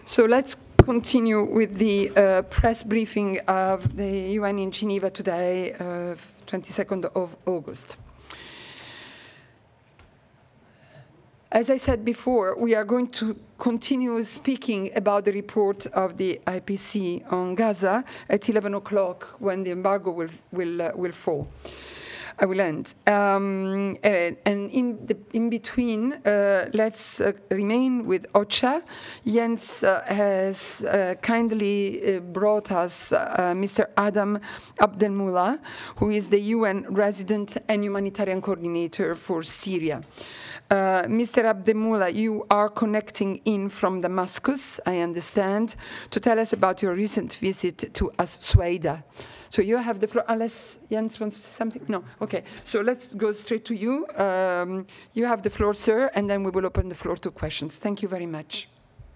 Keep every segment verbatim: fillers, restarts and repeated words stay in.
So let's continue with the uh, press briefing of the U N in Geneva today, uh, twenty-second of August. As I said before, we are going to continue speaking about the report of the I P C on Gaza at eleven o'clock when the embargo will will uh, will fall. I will end. Um, and, and in the, in between, uh, let's uh, remain with OCHA. Jens uh, has uh, kindly uh, brought us uh, Mister Adam Abdelmullah, who is the U N resident and humanitarian coordinator for Syria. Uh, Mister Abdelmullah, you are connecting in from Damascus, I understand, to tell us about your recent visit to As-Suwaida. So you have the floor, unless Jens wants to say something? No, okay. So let's go straight to you. Um, you have the floor, sir, and then we will open the floor to questions. Thank you very much.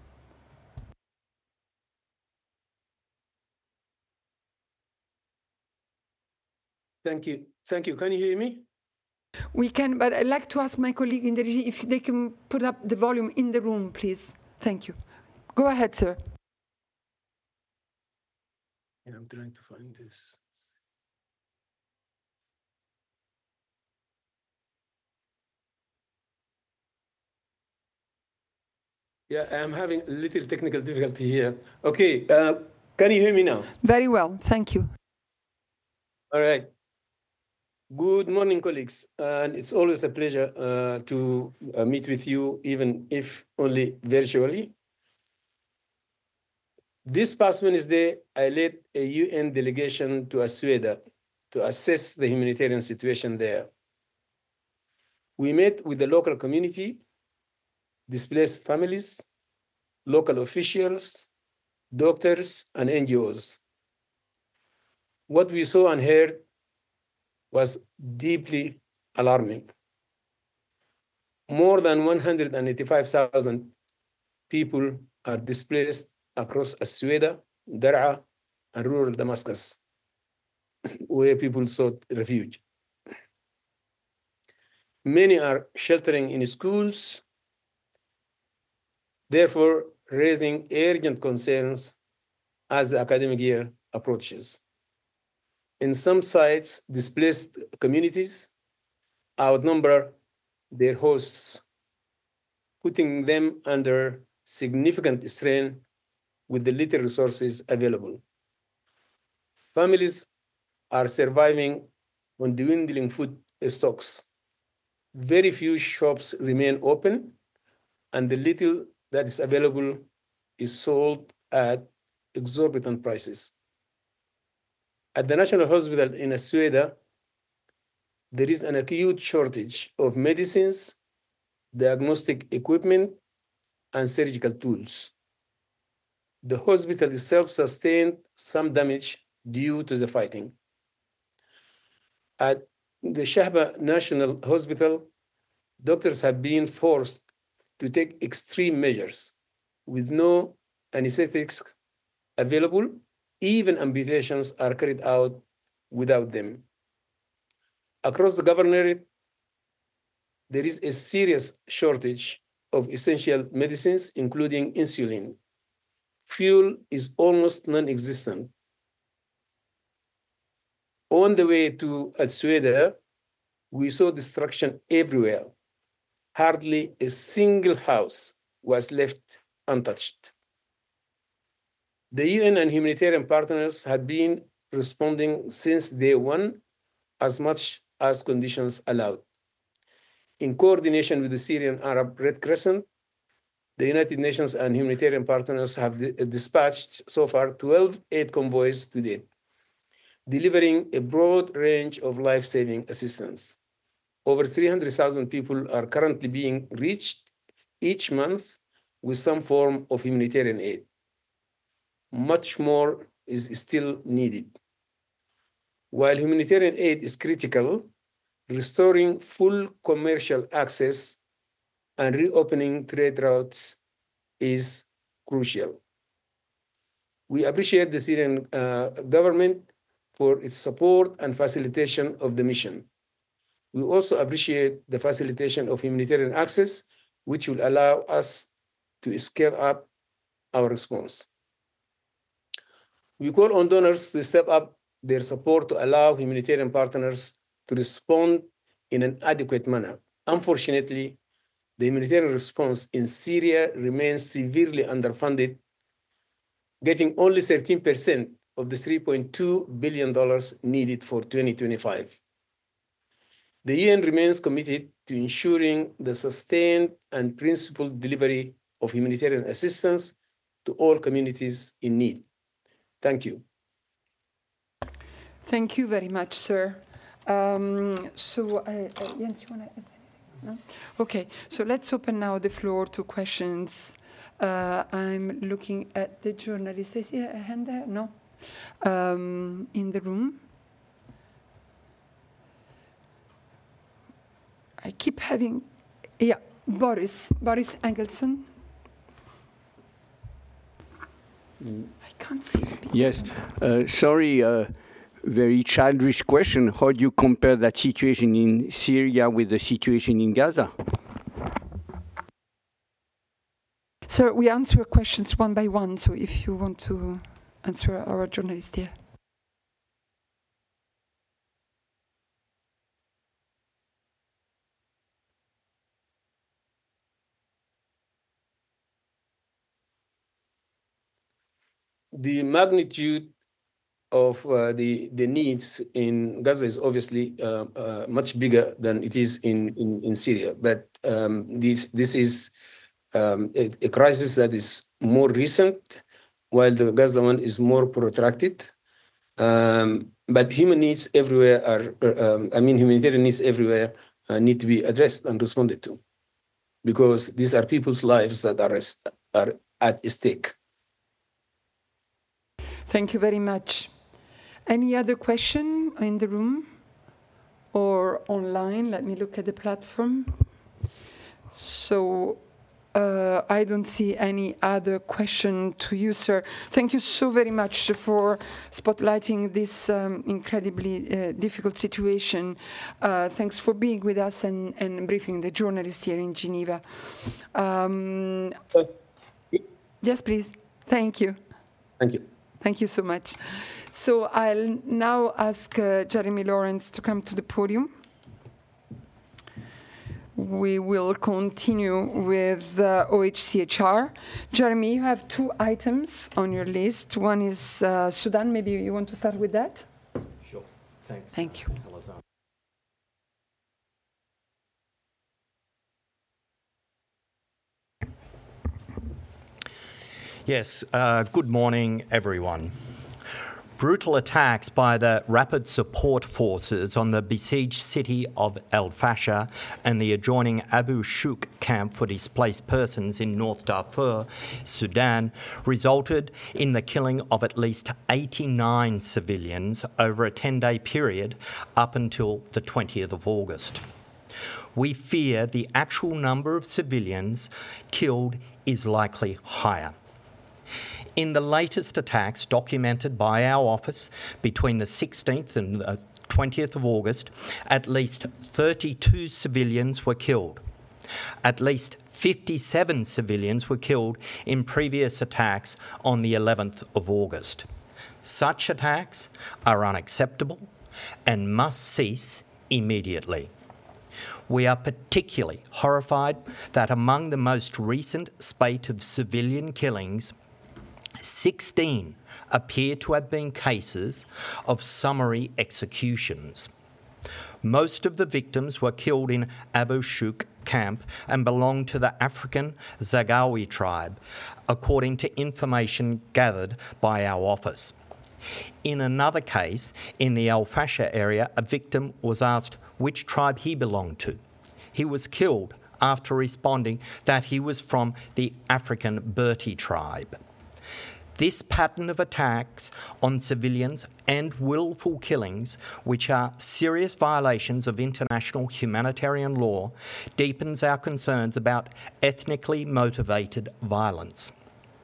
Thank you. Thank you. Can you hear me? We can, but I'd like to ask my colleague in the regie if they can put up the volume in the room, please. Thank you. Go ahead, sir. Yeah, I'm trying to find this. Yeah, I'm having a little technical difficulty here. Okay, uh, can you hear me now? Very well, thank you. All right. Good morning, colleagues. And it's always a pleasure uh, to uh, meet with you, even if only virtually. This past Wednesday, I led a U N delegation to As-Suwaida to assess the humanitarian situation there. We met with the local community, displaced families, local officials, doctors, and N G Os. What we saw and heard was deeply alarming. More than one hundred eighty-five thousand people are displaced across As-Suwaida, Dar'a, and rural Damascus, where people sought refuge. Many are sheltering in schools, therefore raising urgent concerns as the academic year approaches. In some sites, displaced communities outnumber their hosts, putting them under significant strain with the little resources available. Families are surviving on dwindling food stocks. Very few shops remain open, and the little that is available is sold at exorbitant prices. At the National Hospital in As-Suwaida, there is an acute shortage of medicines, diagnostic equipment, and surgical tools. The hospital itself sustained some damage due to the fighting. At the Shahba National Hospital, doctors have been forced to take extreme measures with no anesthetics available. Even amputations are carried out without them. Across the governorate, there is a serious shortage of essential medicines, including insulin. Fuel is almost non-existent. On the way to As-Suwaida, we saw destruction everywhere. Hardly a single house was left untouched. The U N and humanitarian partners have been responding since day one as much as conditions allowed. In coordination with the Syrian Arab Red Crescent, the United Nations and humanitarian partners have dispatched so far twelve aid convoys to date, delivering a broad range of life-saving assistance. Over three hundred thousand people are currently being reached each month with some form of humanitarian aid. Much more is still needed. While humanitarian aid is critical, restoring full commercial access and reopening trade routes is crucial. We appreciate the Syrian uh, government for its support and facilitation of the mission. We also appreciate the facilitation of humanitarian access, which will allow us to scale up our response. We call on donors to step up their support to allow humanitarian partners to respond in an adequate manner. Unfortunately, the humanitarian response in Syria remains severely underfunded, getting only thirteen percent of the three point two billion dollars needed for twenty twenty-five. The U N remains committed to ensuring the sustained and principled delivery of humanitarian assistance to all communities in need. Thank you. Thank you very much, sir. Um, so, uh, uh, Jens, you want to add anything? No? Okay, so let's open now the floor to questions. Uh, I'm looking at the journalist. Is there a hand there? No? Um, in the room. I keep having, yeah, Boris, Boris Engelson. Mm. I can't see. Yes, uh, sorry, uh, very childish question. How do you compare that situation in Syria with the situation in Gaza? Sir, we answer questions one by one, so if you want to answer our journalist here. The magnitude of uh, the, the needs in Gaza is obviously uh, uh, much bigger than it is in, in, in Syria. But um, this, this is um, a, a crisis that is more recent, while the Gaza one is more protracted. Um, but human needs everywhere are, um, I mean, humanitarian needs everywhere uh, need to be addressed and responded to, because these are people's lives that are, are at stake. Thank you very much. Any other question in the room or online? Let me look at the platform. So uh, I don't see any other question to you, sir. Thank you so very much for spotlighting this um, incredibly uh, difficult situation. Uh, thanks for being with us and, and briefing the journalists here in Geneva. Um, yes, please. Thank you. Thank you. Thank you so much. So I'll now ask uh, Jeremy Lawrence to come to the podium. We will continue with uh, O H C H R. Jeremy, you have two items on your list. One is uh, Sudan. Maybe you want to start with that? Sure. Thanks. Thank you. Yes, uh, good morning, everyone. Brutal attacks by the Rapid Support Forces on the besieged city of El Fasher and the adjoining Abu Shouk camp for displaced persons in North Darfur, Sudan, resulted in the killing of at least eighty-nine civilians over a ten-day period up until the twentieth of August. We fear the actual number of civilians killed is likely higher. In the latest attacks documented by our office between the sixteenth and the twentieth of August, at least thirty-two civilians were killed. At least fifty-seven civilians were killed in previous attacks on the eleventh of August. Such attacks are unacceptable and must cease immediately. We are particularly horrified that among the most recent spate of civilian killings, sixteen appear to have been cases of summary executions. Most of the victims were killed in Abu Shouk camp and belonged to the African Zaghawi tribe, according to information gathered by our office. In another case, in the El Fasher area, a victim was asked which tribe he belonged to. He was killed after responding that he was from the African Berti tribe. This pattern of attacks on civilians and willful killings, which are serious violations of international humanitarian law, deepens our concerns about ethnically motivated violence.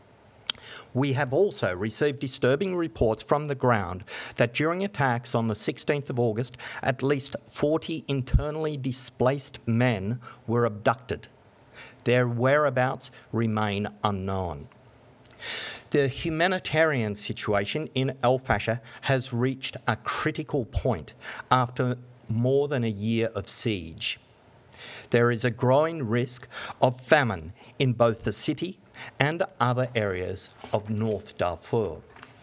We have also received disturbing reports from the ground that during attacks on the sixteenth of August, at least forty internally displaced men were abducted. Their whereabouts remain unknown. The humanitarian situation in Al Fasher has reached a critical point after more than a year of siege. There is a growing risk of famine in both the city and other areas of North Darfur.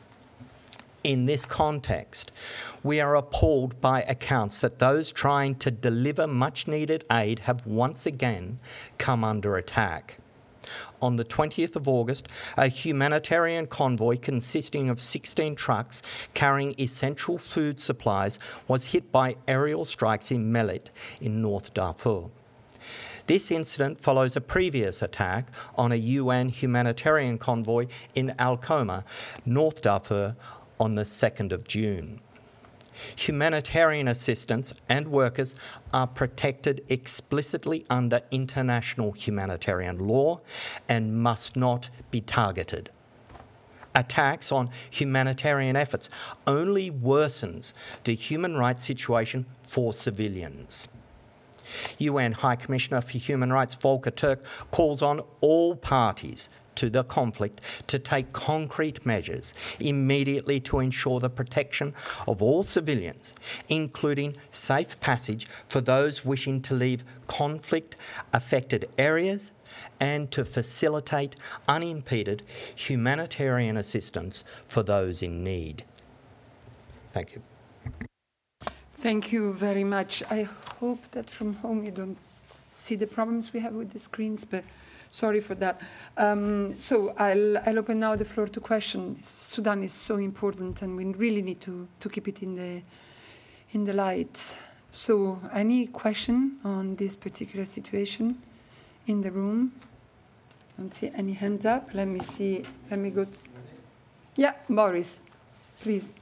In this context, we are appalled by accounts that those trying to deliver much-needed aid have once again come under attack. On the twentieth of August, a humanitarian convoy consisting of sixteen trucks carrying essential food supplies was hit by aerial strikes in Melit in North Darfur. This incident follows a previous attack on a U N humanitarian convoy in Al Khoma, North Darfur, on the second of June. Humanitarian assistance and workers are protected explicitly under international humanitarian law and must not be targeted. Attacks on humanitarian efforts only worsens the human rights situation for civilians. U N High Commissioner for Human Rights Volker Turk calls on all parties to the conflict to take concrete measures immediately to ensure the protection of all civilians, including safe passage for those wishing to leave conflict-affected areas, and to facilitate unimpeded humanitarian assistance for those in need. Thank you. Thank you very much. I hope that from home you don't see the problems we have with the screens, but sorry for that. Um, so I'll, I'll open now the floor to questions. Sudan is so important, and we really need to, to keep it in the in the light. So any question on this particular situation in the room? I don't see any hands up. Let me see. Let me go. To, yeah, Boris, please.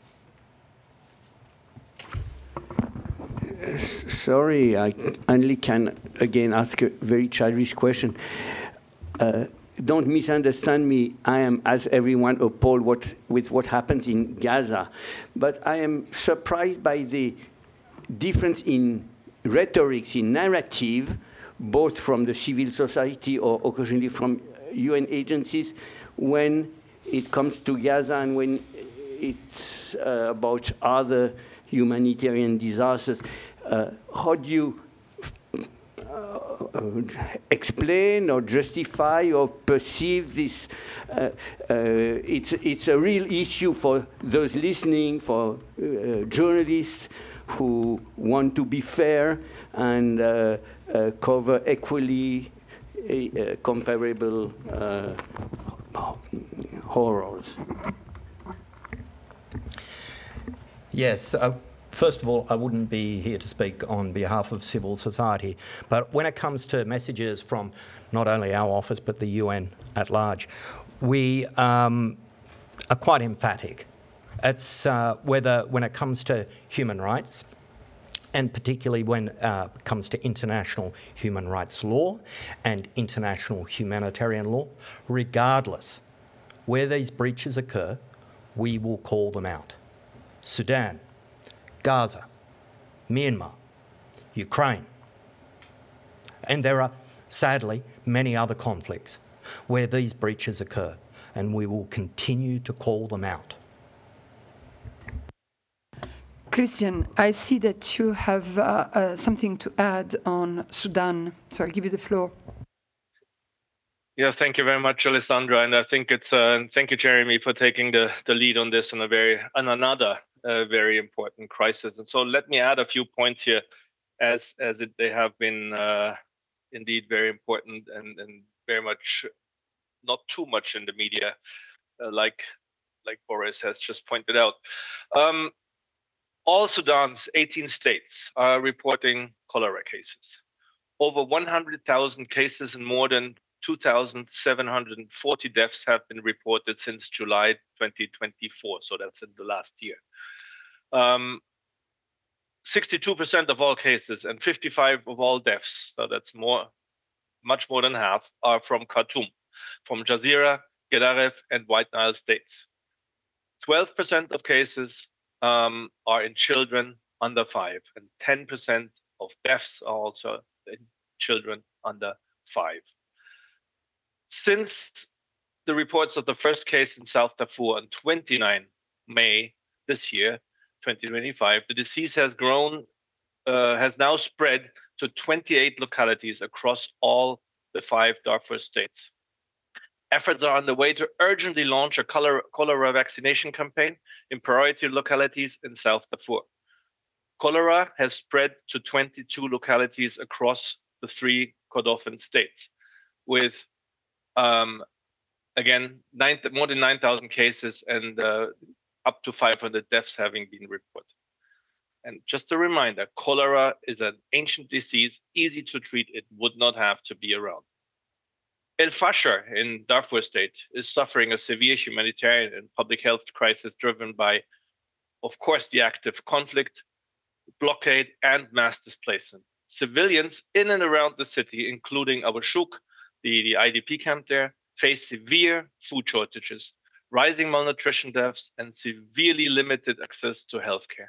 Uh, sorry, I only can again ask a very childish question. Uh, don't misunderstand me. I am, as everyone, appalled what, with what happens in Gaza. But I am surprised by the difference in rhetorics, in narrative, both from the civil society or occasionally from U N agencies, when it comes to Gaza and when it's uh, about other humanitarian disasters. Uh, how do you Uh, explain or justify or perceive this? Uh, uh, it's, it's a real issue for those listening, for uh, journalists who want to be fair and uh, uh, cover equally uh, comparable uh, horrors. Yes. Uh First of all, I wouldn't be here to speak on behalf of civil society, but when it comes to messages from not only our office but the U N at large, we um, are quite emphatic. It's uh, whether when it comes to human rights, and particularly when it uh, comes to international human rights law and international humanitarian law, regardless where these breaches occur, we will call them out. Sudan, Gaza, Myanmar, Ukraine. And there are, sadly, many other conflicts where these breaches occur, and we will continue to call them out. Christian, I see that you have uh, uh, something to add on Sudan, so I'll give you the floor. Yeah, thank you very much, Alessandra, and I think it's uh, thank you, Jeremy, for taking the, the lead on this on a very on another uh, very important crisis. And so let me add a few points here, as as it, they have been uh, indeed very important and, and very much not too much in the media, uh, like like Boris has just pointed out. Um, all Sudan's eighteen states are reporting cholera cases. Over one hundred thousand cases and more than two thousand seven hundred forty deaths have been reported since July twenty twenty-four, so that's in the last year. Um, sixty-two percent of all cases and fifty-five of all deaths, so that's more, much more than half, are from Khartoum, from Jazeera, Gedaref, and White Nile states. twelve percent of cases um, are in children under five, and ten percent of deaths are also in children under five. Since the reports of the first case in South Darfur on the twenty-ninth of May this year, twenty twenty-five, the disease has grown, uh, has now spread to twenty-eight localities across all the five Darfur states. Efforts are underway to urgently launch a cholera, cholera vaccination campaign in priority localities in South Darfur. Cholera has spread to twenty-two localities across the three Kordofan states, with, um, again, nine, more than nine thousand cases and uh, up to five hundred deaths having been reported. And just a reminder, cholera is an ancient disease, easy to treat. It would not have to be around. El Fasher in Darfur state is suffering a severe humanitarian and public health crisis driven by, of course, the active conflict, blockade, and mass displacement. Civilians in and around the city, including Abu Shuk, the, the I D P camp there, face severe food shortages, rising malnutrition deaths, and severely limited access to healthcare.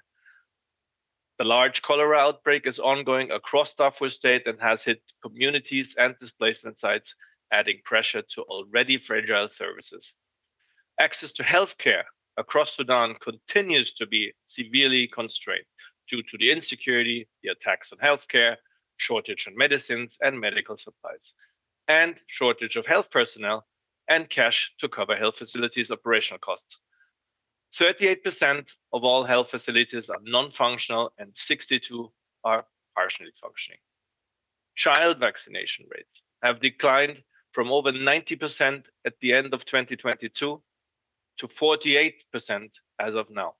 The large cholera outbreak is ongoing across Darfur state and has hit communities and displacement sites, adding pressure to already fragile services. Access to healthcare across Sudan continues to be severely constrained due to the insecurity, the attacks on healthcare, shortage on medicines and medical supplies, and shortage of health personnel and cash to cover health facilities' operational costs. thirty-eight percent of all health facilities are non-functional and sixty-two are partially functioning. Child vaccination rates have declined from over ninety percent at the end of twenty twenty-two to forty-eight percent as of now.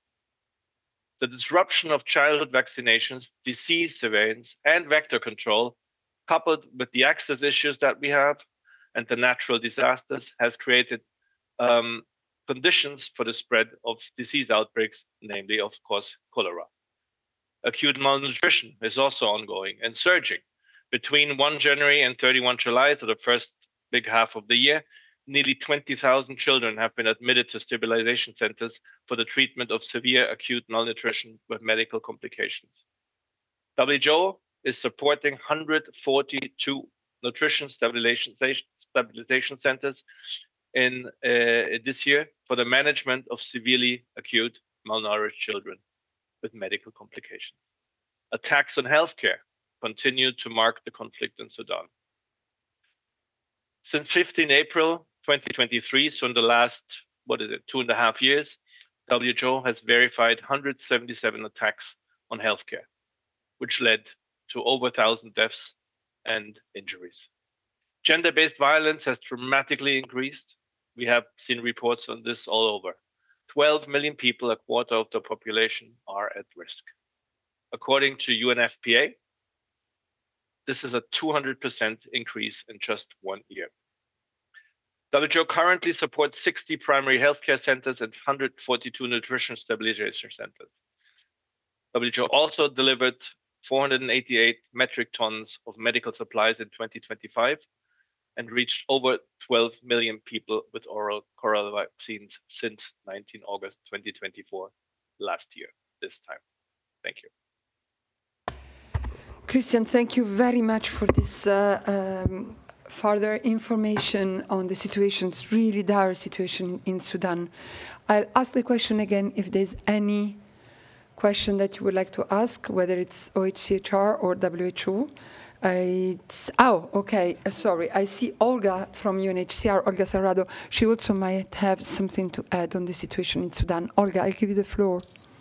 The disruption of childhood vaccinations, disease surveillance, and vector control, coupled with the access issues that we have and the natural disasters, has created um, conditions for the spread of disease outbreaks, namely, of course, cholera. Acute malnutrition is also ongoing and surging. Between first of January and thirty-first of July, so the first big half of the year, nearly twenty thousand children have been admitted to stabilization centers for the treatment of severe acute malnutrition with medical complications. W H O is supporting one hundred forty-two nutrition stabilization, stabilization centers in uh, this year for the management of severely acute malnourished children with medical complications. Attacks on healthcare continue to mark the conflict in Sudan. Since fifteenth of April twenty twenty-three, so in the last, what is it, two and a half years, W H O has verified one hundred seventy-seven attacks on healthcare, which led to over one thousand deaths and injuries. Gender-based violence has dramatically increased. We have seen reports on this all over. twelve million people, a quarter of the population, are at risk. According to U N F P A, this is a two hundred percent increase in just one year. W H O currently supports sixty primary healthcare centers and one hundred forty-two nutrition stabilization centers. W H O also delivered four hundred eighty-eight metric tons of medical supplies in twenty twenty-five and reached over twelve million people with oral cholera vaccines since nineteenth of August twenty twenty-four, last year, this time. Thank you. Christian, thank you very much for this uh, um, further information on the situation, it's really dire situation in Sudan. I'll ask the question again if there's any question that you would like to ask, whether it's O H C H R or W H O. Uh, it's, oh, okay, uh, sorry. I see Olga from U N H C R, Olga Sarrado. She also might have something to add on the situation in Sudan. Olga, I'll give you the floor.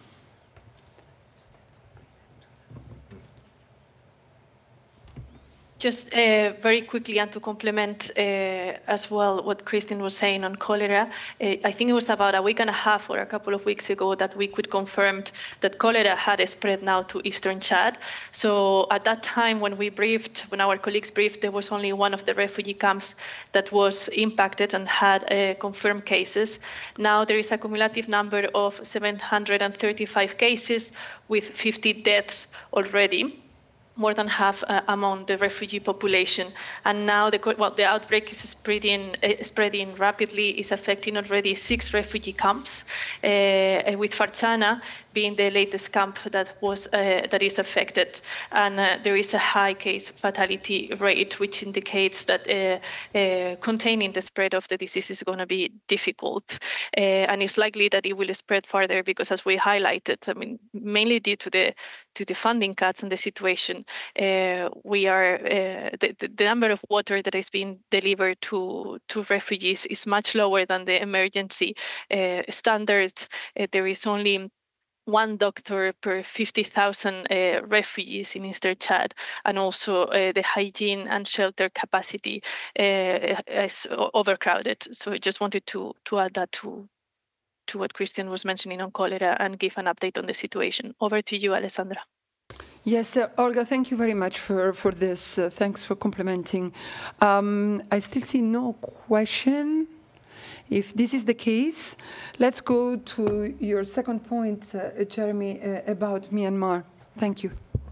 Just uh, very quickly, and to complement uh, as well what Christian was saying on cholera, uh, I think it was about a week and a half or a couple of weeks ago that we could confirm that cholera had spread now to eastern Chad. So at that time when we briefed, when our colleagues briefed, there was only one of the refugee camps that was impacted and had uh, confirmed cases. Now there is a cumulative number of seven hundred thirty-five cases with fifty deaths already, more than half uh, among the refugee population. And now the, well, the outbreak is spreading, uh, spreading rapidly, is affecting already six refugee camps. Uh, with Farchana, being the latest camp that was uh, that is affected, and uh, there is a high case fatality rate, which indicates that uh, uh, containing the spread of the disease is going to be difficult, uh, and it's likely that it will spread further because, as we highlighted, I mean, mainly due to the to the funding cuts and the situation, uh, we are uh, the, the number of water that is being delivered to to refugees is much lower than the emergency uh, standards. Uh, there is only one doctor per fifty thousand uh, refugees in Eastern Chad, and also uh, the hygiene and shelter capacity uh, is overcrowded. So I just wanted to to add that to to what Christian was mentioning on cholera and give an update on the situation. Over to you, Alessandra. Yes, uh, Olga, thank you very much for, for this. Uh, thanks for complimenting. Um, I still see no question. If this is the case, let's go to your second point, uh, Jeremy, uh, about Myanmar. Thank you.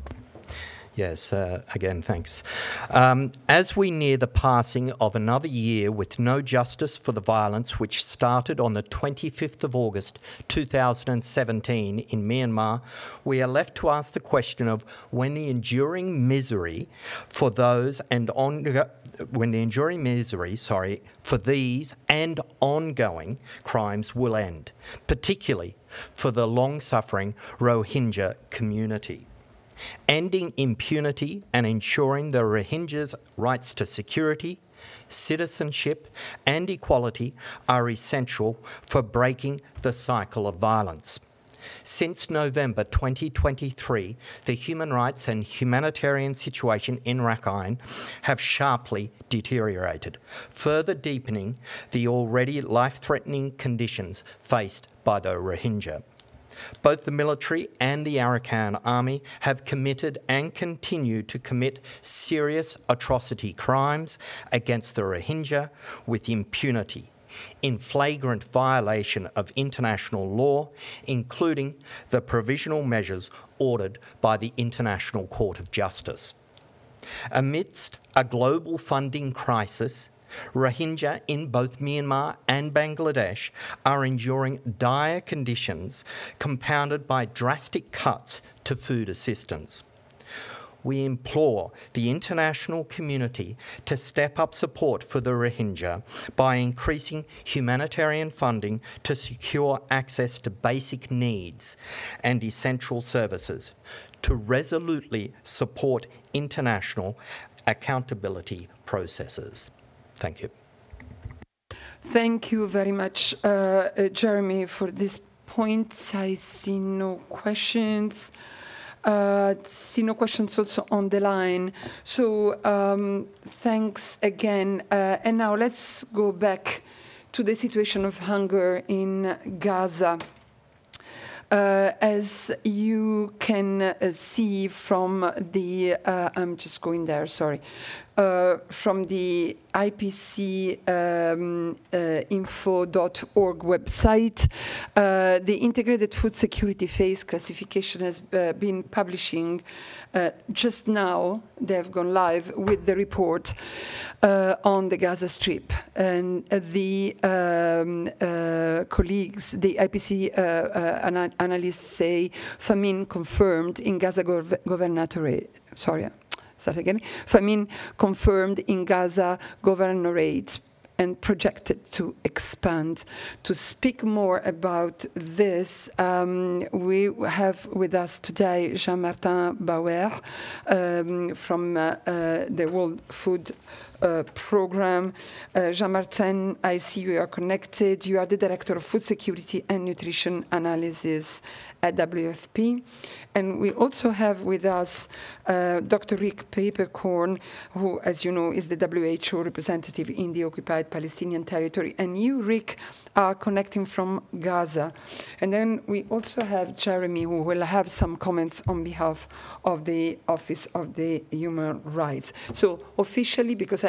Yes, uh, again, thanks. Um, as we near the passing of another year with no justice for the violence which started on the twenty-fifth of August two thousand seventeen in Myanmar, we are left to ask the question of when the enduring misery for those and on when the enduring misery, sorry, for these and ongoing crimes will end, particularly for the long-suffering Rohingya community. Ending impunity and ensuring the Rohingyas' rights to security, citizenship and equality are essential for breaking the cycle of violence. Since November twenty twenty-three, the human rights and humanitarian situation in Rakhine have sharply deteriorated, further deepening the already life-threatening conditions faced by the Rohingya. Both the military and the Arakan army have committed and continue to commit serious atrocity crimes against the Rohingya with impunity, in flagrant violation of international law, including the provisional measures ordered by the International Court of Justice. Amidst a global funding crisis, Rohingya in both Myanmar and Bangladesh are enduring dire conditions compounded by drastic cuts to food assistance. We implore the international community to step up support for the Rohingya by increasing humanitarian funding to secure access to basic needs and essential services, to resolutely support international accountability processes. Thank you. Thank you very much, uh, uh, Jeremy, for this point. I see no questions. Uh, see no questions also on the line. So um, thanks again. Uh, and now let's go back to the situation of hunger in Gaza. Uh, as you can uh, see from the, uh, I'm just going there, sorry, uh, from the I P C um, uh, info dot org website, uh, the Integrated Food Security Phase classification has uh, been publishing uh, just now. They have gone live with the report uh, on the Gaza Strip. And uh, the um, uh, colleagues, the I P C uh, uh, ana- analysts say famine confirmed in Gaza gov- governorate. Sorry. Start again. Famine confirmed in Gaza governorate and projected to expand. To speak more about this, um, we have with us today Jean-Martin Bauer um, from uh, uh, the World Food Uh, program. Uh, Jean-Martin, I see you are connected. You are the Director of Food Security and Nutrition Analysis at W F P. And we also have with us uh, Doctor Rick Papercorn, who, as you know, is the W H O representative in the occupied Palestinian territory. And you, Rick, are connecting from Gaza. And then we also have Jeremy, who will have some comments on behalf of the Office of the Human Rights. So officially, because I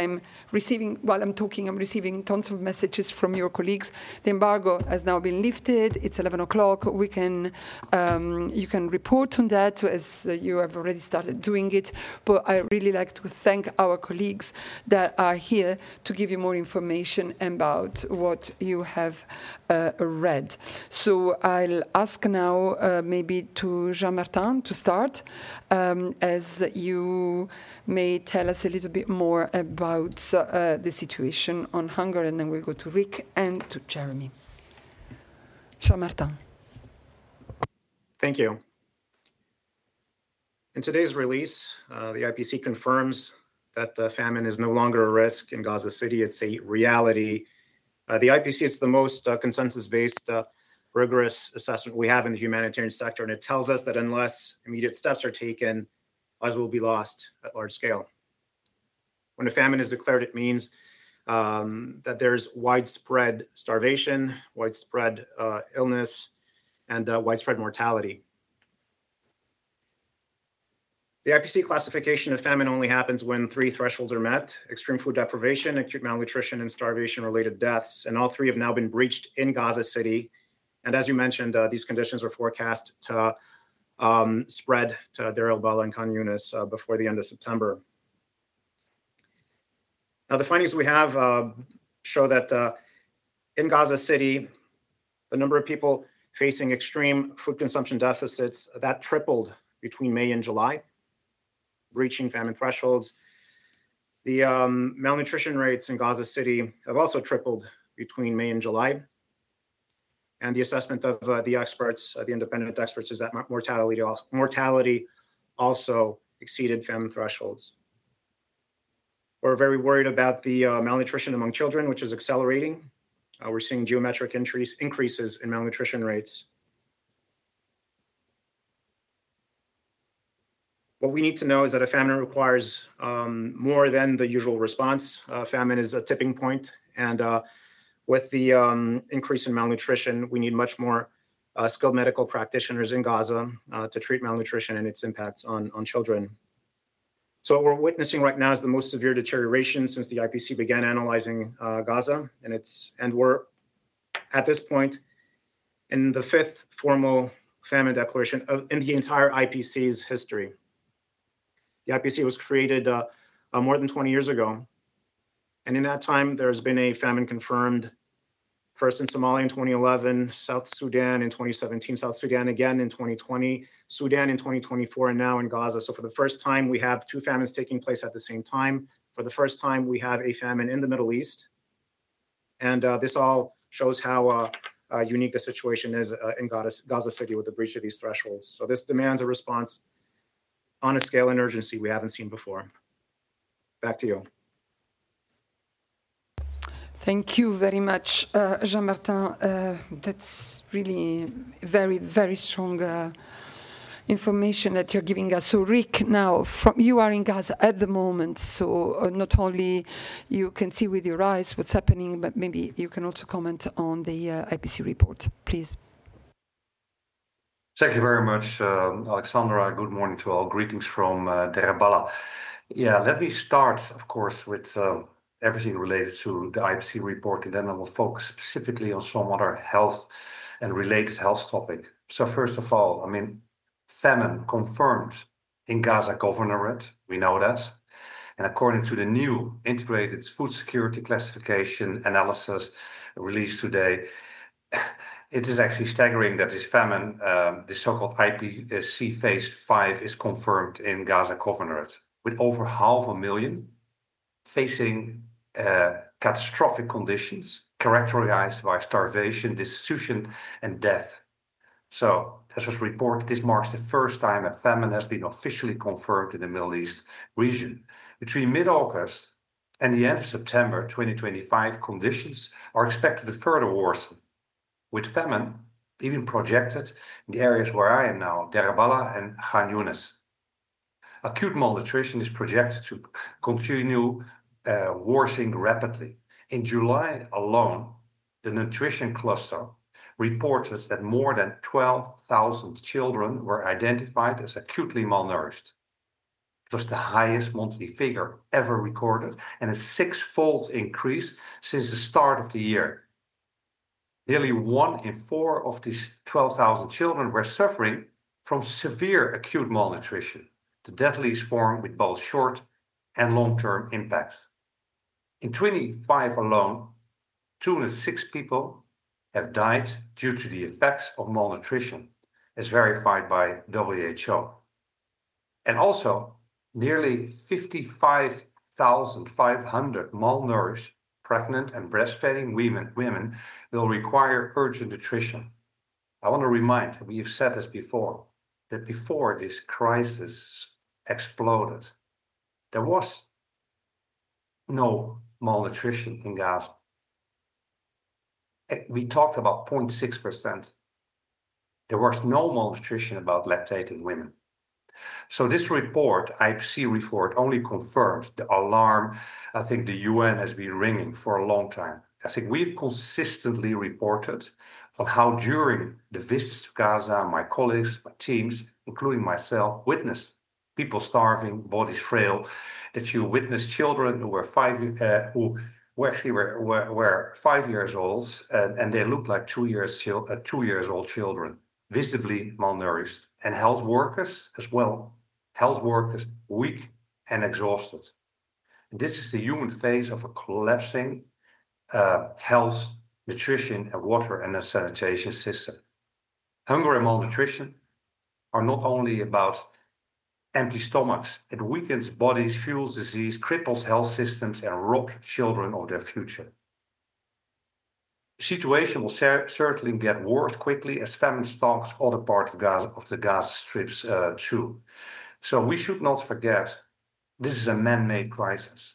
I'm receiving, while I'm talking, I'm receiving tons of messages from your colleagues. The embargo has now been lifted. It's eleven o'clock. We can, um, you can report on that as you have already started doing it. But I really like to thank our colleagues that are here to give you more information about what you have uh, read. So I'll ask now uh, maybe to Jean-Martin to start, um, as you may tell us a little bit more about uh, the situation on hunger, and then we'll go to Rick and to Jeremy. Jean-Martin. Thank you. In today's release, uh, the I P C confirms that uh, famine is no longer a risk in Gaza City. It's a reality. Uh, the I P C, it's the most uh, consensus-based, uh, rigorous assessment we have in the humanitarian sector, and it tells us that unless immediate steps are taken, lives will be lost at large scale. When a famine is declared, it means um, that there's widespread starvation, widespread uh, illness, and uh, widespread mortality. The I P C classification of famine only happens when three thresholds are met: extreme food deprivation, acute malnutrition, and starvation-related deaths. And all three have now been breached in Gaza City. And as you mentioned, uh, these conditions are forecast to um, spread to Deir el-Balah and Khan Yunis uh, before the end of September. Now, the findings we have uh, show that uh, in Gaza City, the number of people facing extreme food consumption deficits, that tripled between May and July, breaching famine thresholds. The um, malnutrition rates in Gaza City have also tripled between May and July. And the assessment of uh, the experts, uh, the independent experts, is that mortality, mortality also exceeded famine thresholds. We're very worried about the uh, malnutrition among children, which is accelerating. Uh, we're seeing geometric increase, increases in malnutrition rates. What we need to know is that a famine requires um, more than the usual response. Uh, famine is a tipping point, and uh, with the um, increase in malnutrition, we need much more uh, skilled medical practitioners in Gaza uh, to treat malnutrition and its impacts on, on children. So what we're witnessing right now is the most severe deterioration since the I P C began analyzing uh, Gaza, and it's and we're at this point in the fifth formal famine declaration of, in the entire I P C's history. The I P C was created uh, uh, more than twenty years ago. And in that time, there's been a famine confirmed, first in Somalia in twenty eleven, South Sudan in twenty seventeen, South Sudan again in twenty twenty, Sudan in twenty twenty-four, and now in Gaza. So for the first time, we have two famines taking place at the same time. For the first time, we have a famine in the Middle East. And uh, this all shows how uh, uh, unique the situation is uh, in Gaza, Gaza City with the breach of these thresholds. So this demands a response on a scale and urgency we haven't seen before. Back to you. Thank you very much, uh, Jean-Martin. Uh, that's really very, very strong uh, information that you're giving us. So, Rick, now, from, you are in Gaza at the moment, so uh, not only you can see with your eyes what's happening, but maybe you can also comment on the uh, I P C report, please. Thank you very much, um, Alexandra. Good morning to all. Greetings from uh, Deir el-Balah. Yeah, let me start, of course, with uh, everything related to the I P C report, and then I will focus specifically on some other health and related health topic. So first of all, I mean, famine confirmed in Gaza Governorate, we know that. And according to the new integrated food security classification analysis released today, it is actually staggering that this famine, um, the so-called I P C phase five, is confirmed in Gaza Governorate, with over half a million facing uh, catastrophic conditions characterized by starvation, destitution, and death. So, as was reported, this marks the first time a famine has been officially confirmed in the Middle East region. Between mid-August and the end of September twenty twenty-five, conditions are expected to further worsen, with famine even projected in the areas where I am now, Deir el-Balah and Khan Yunis. Acute malnutrition is projected to continue uh, worsening rapidly. In July alone, the nutrition cluster reported that more than twelve thousand children were identified as acutely malnourished. It was the highest monthly figure ever recorded and a six-fold increase since the start of the year. Nearly one in four of these twelve thousand children were suffering from severe acute malnutrition, the deadliest form with both short and long-term impacts. In twenty-five alone, two hundred six people have died due to the effects of malnutrition, as verified by W H O. And also, nearly fifty-five thousand five hundred malnourished pregnant and breastfeeding women, women will require urgent nutrition. I want to remind, we have said this before, that before this crisis exploded, there was no malnutrition in Gaza. We talked about zero point six percent. There was no malnutrition about lactating women. So this report, I P C report, only confirms the alarm I think the U N has been ringing for a long time. I think we've consistently reported on how during the visits to Gaza, my colleagues, my teams, including myself, witnessed people starving, bodies frail, that you witnessed children who were five, uh, who were actually were, were, were five years old, and, and they looked like two years, uh, two years old children, visibly malnourished, and health workers as well. Health workers weak and exhausted. And this is the human face of a collapsing uh, health, nutrition, and water and a sanitation system. Hunger and malnutrition are not only about empty stomachs. It weakens bodies, fuels disease, cripples health systems, and robs children of their future. The situation will cer certainly get worse quickly as famine stalks other parts of, Gaza, of the Gaza Strips uh, too. So we should not forget, this is a man-made crisis.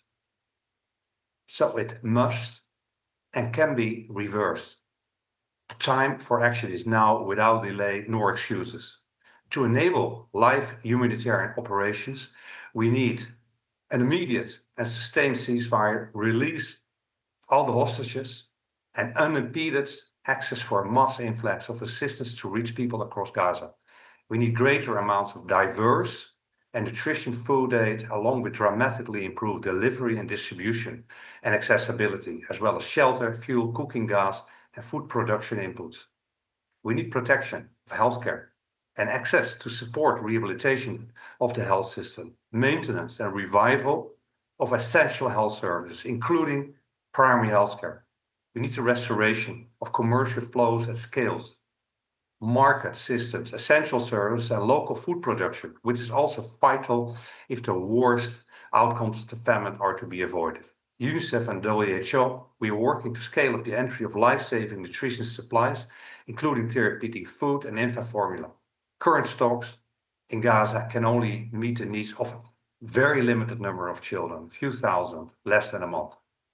So it must and can be reversed. The time for action is now without delay nor excuses. To enable live humanitarian operations, we need an immediate and sustained ceasefire, release all the hostages, and unimpeded access for a mass influx of assistance to reach people across Gaza. We need greater amounts of diverse and nutrition food aid, along with dramatically improved delivery and distribution and accessibility, as well as shelter, fuel, cooking gas, and food production inputs. We need protection of healthcare and access to support rehabilitation of the health system, maintenance and revival of essential health services, including primary healthcare. We need the restoration of commercial flows at scales, market systems, essential services, and local food production, which is also vital if the worst outcomes of the famine are to be avoided. UNICEF and W H O, we are working to scale up the entry of life-saving nutrition supplies, including therapeutic food and infant formula. Current stocks in Gaza can only meet the needs of a very limited number of children, a few thousand, less than a month.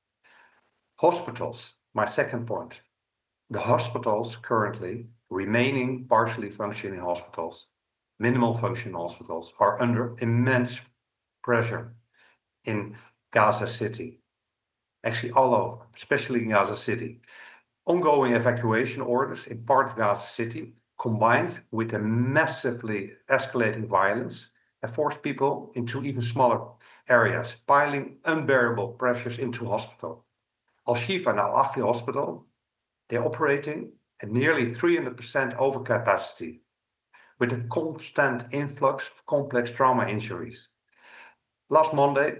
Hospitals, my second point. The hospitals currently, remaining partially functioning hospitals, minimal functioning hospitals, are under immense pressure in Gaza City. Actually all over, especially in Gaza City. Ongoing evacuation orders in part of Gaza City, combined with the massively escalating violence, have forced people into even smaller areas, piling unbearable pressures into hospital. Al-Shifa and Al-Ahli Hospital, they're operating at nearly three hundred percent overcapacity, with a constant influx of complex trauma injuries. Last Monday,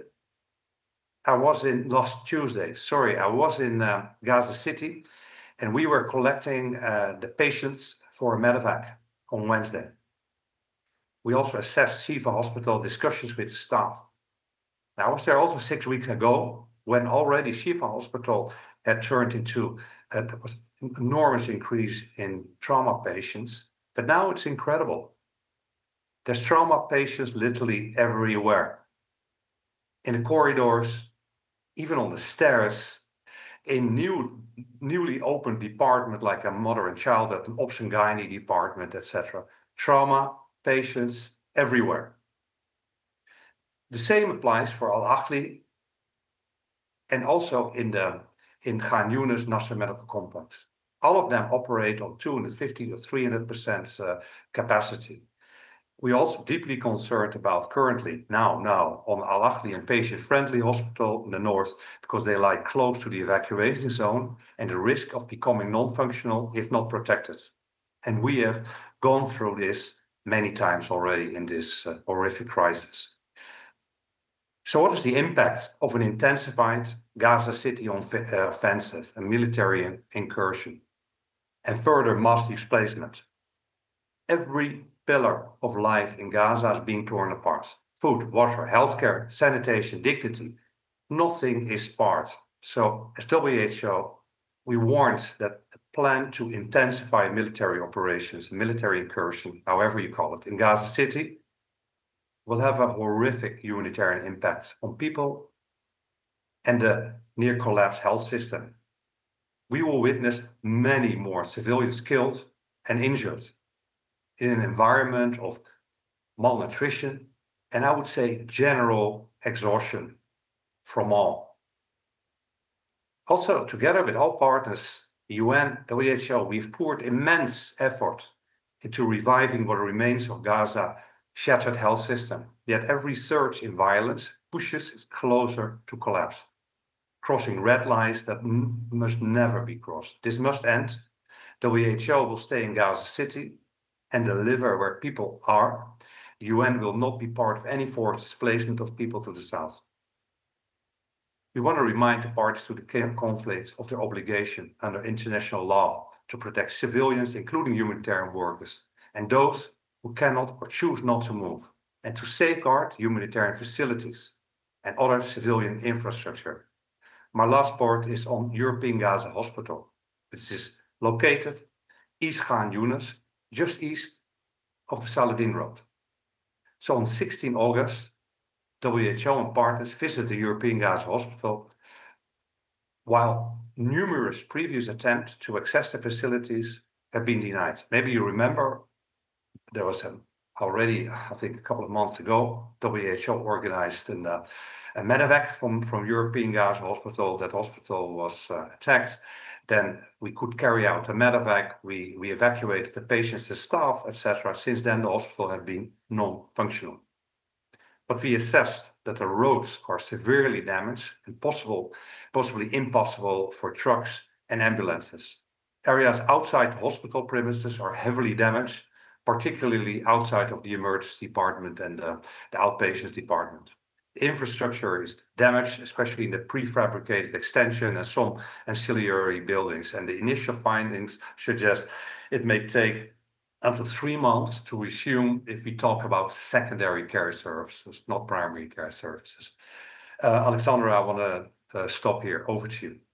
I was in, last Tuesday, sorry, I was in uh, Gaza City, and we were collecting uh, the patients for a medevac on Wednesday. We also assessed Shifa Hospital discussions with the staff. Now, I was there also six weeks ago when already Shifa Hospital had turned into uh, there was an enormous increase in trauma patients, but now it's incredible. There's trauma patients literally everywhere. In the corridors, even on the stairs, in new, newly opened department like a mother and child, an obs and gynae department, et cetera. Trauma patients everywhere. The same applies for Al-Ahli and also in the in Khan Yunis Nasser Medical Complex. All of them operate on two hundred fifty or three hundred percent uh, capacity. We're also deeply concerned about currently, now, now, on Al-Ahli and patient-friendly hospital in the north, because they lie close to the evacuation zone and the risk of becoming non-functional if not protected. And we have gone through this many times already in this uh, horrific crisis. So what is the impact of an intensified Gaza City offensive, a military incursion, and further mass displacement? Every pillar of life in Gaza is being torn apart. Food, water, healthcare, sanitation, dignity, nothing is spared. So as W H O, we warned that the plan to intensify military operations, military incursion, however you call it, in Gaza City, will have a horrific humanitarian impact on people and the near collapse health system. We will witness many more civilians killed and injured in an environment of malnutrition and I would say general exhaustion from all. Also, together with all partners, the U N, W H O, we've poured immense effort into reviving what remains of Gaza's shattered health system. Yet every surge in violence pushes it closer to collapse, crossing red lines that m- must never be crossed. This must end. W H O will stay in Gaza City and deliver where people are. The U N will not be part of any forced displacement of people to the south. We want to remind the parties to the conflict of their obligation under international law to protect civilians, including humanitarian workers, and those who cannot or choose not to move, and to safeguard humanitarian facilities and other civilian infrastructure. My last part is on European Gaza Hospital, which is located East Khan Yunis, just east of the Saladin Road. So on sixteenth August, W H O and partners visited the European Gaza Hospital, while numerous previous attempts to access the facilities have been denied. Maybe you remember there was an already, I think a couple of months ago, W H O organized an, uh, a medevac from, from European Gaza Hospital. That hospital was uh, attacked. Then we could carry out a medevac. We, we evacuated the patients, the staff, et cetera. Since then, the hospital had been non-functional. But we assessed that the roads are severely damaged and possible, possibly impossible for trucks and ambulances. Areas outside the hospital premises are heavily damaged, particularly outside of the emergency department and uh, the outpatients department. The infrastructure is damaged, especially in the prefabricated extension and some ancillary buildings. And the initial findings suggest it may take up to three months to resume if we talk about secondary care services, not primary care services. Uh, Alexandra, I want to uh, stop here. Over to you.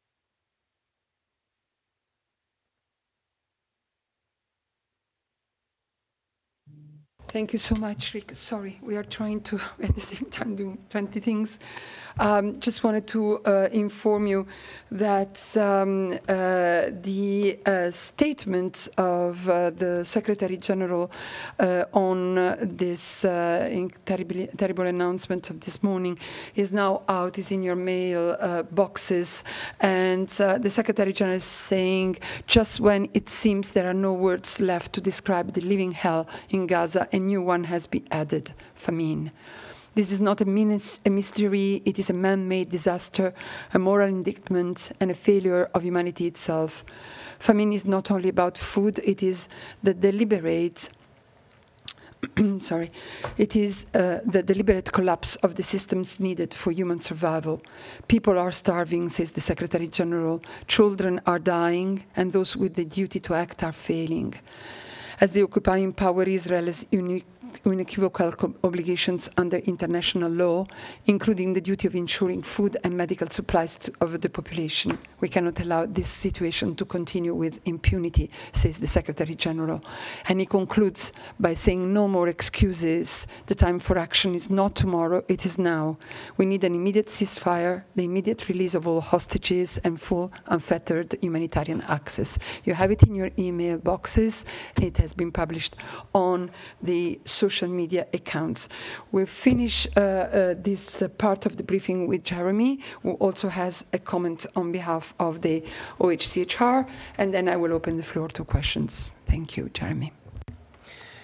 Thank you so much, Rick. Sorry, we are trying to, at the same time, do twenty things. Um, just wanted to uh, inform you that um, uh, the uh, statement of uh, the Secretary General uh, on uh, this uh, terrible, terrible announcement of this morning is now out, is in your mail uh, boxes. And uh, the Secretary General is saying, just when it seems there are no words left to describe the living hell in Gaza, a new one has been added: famine. This is not a, minis- a mystery, it is a man-made disaster, a moral indictment, and a failure of humanity itself. Famine is not only about food, it is the deliberate, sorry, it is uh, the deliberate collapse of the systems needed for human survival. People are starving, says the Secretary General. Children are dying, and those with the duty to act are failing. As the occupying power, Israel has unique unequivocal co- obligations under international law, including the duty of ensuring food and medical supplies to, of the population. We cannot allow this situation to continue with impunity, says the Secretary General. And he concludes by saying no more excuses. The time for action is not tomorrow, it is now. We need an immediate ceasefire, the immediate release of all hostages, and full, unfettered humanitarian access. You have it in your email boxes. It has been published on the social media accounts. We'll finish uh, uh, this uh, part of the briefing with Jeremy, who also has a comment on behalf of the O H C H R, and then I will open the floor to questions. Thank you, Jeremy.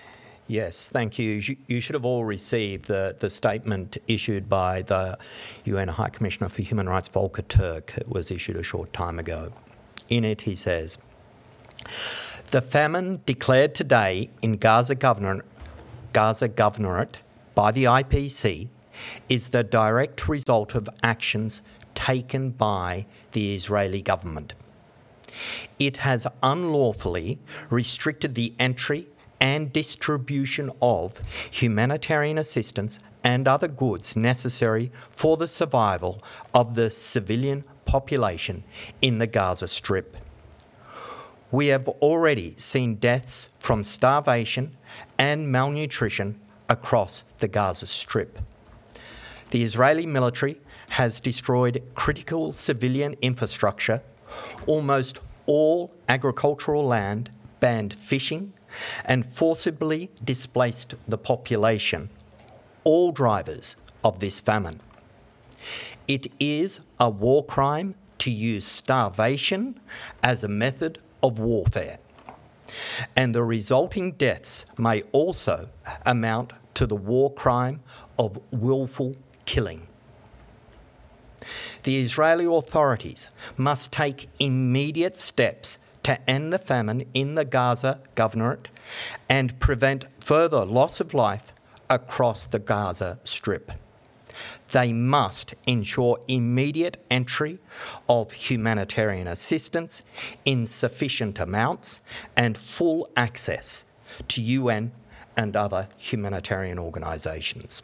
Yes, thank you. You, you should have all received the, the statement issued by the U N High Commissioner for Human Rights, Volker Turk. It was issued a short time ago. In it, he says, "The famine declared today in Gaza Governorate, Gaza Governorate by the I P C is the direct result of actions taken by the Israeli government. It has unlawfully restricted the entry and distribution of humanitarian assistance and other goods necessary for the survival of the civilian population in the Gaza Strip. We have already seen deaths from starvation and malnutrition across the Gaza Strip. The Israeli military has destroyed critical civilian infrastructure, almost all agricultural land, banned fishing, and forcibly displaced the population, all drivers of this famine. It is a war crime to use starvation as a method of warfare, and the resulting deaths may also amount to the war crime of willful killing. The Israeli authorities must take immediate steps to end the famine in the Gaza Governorate and prevent further loss of life across the Gaza Strip. They must ensure immediate entry of humanitarian assistance in sufficient amounts and full access to U N and other humanitarian organisations."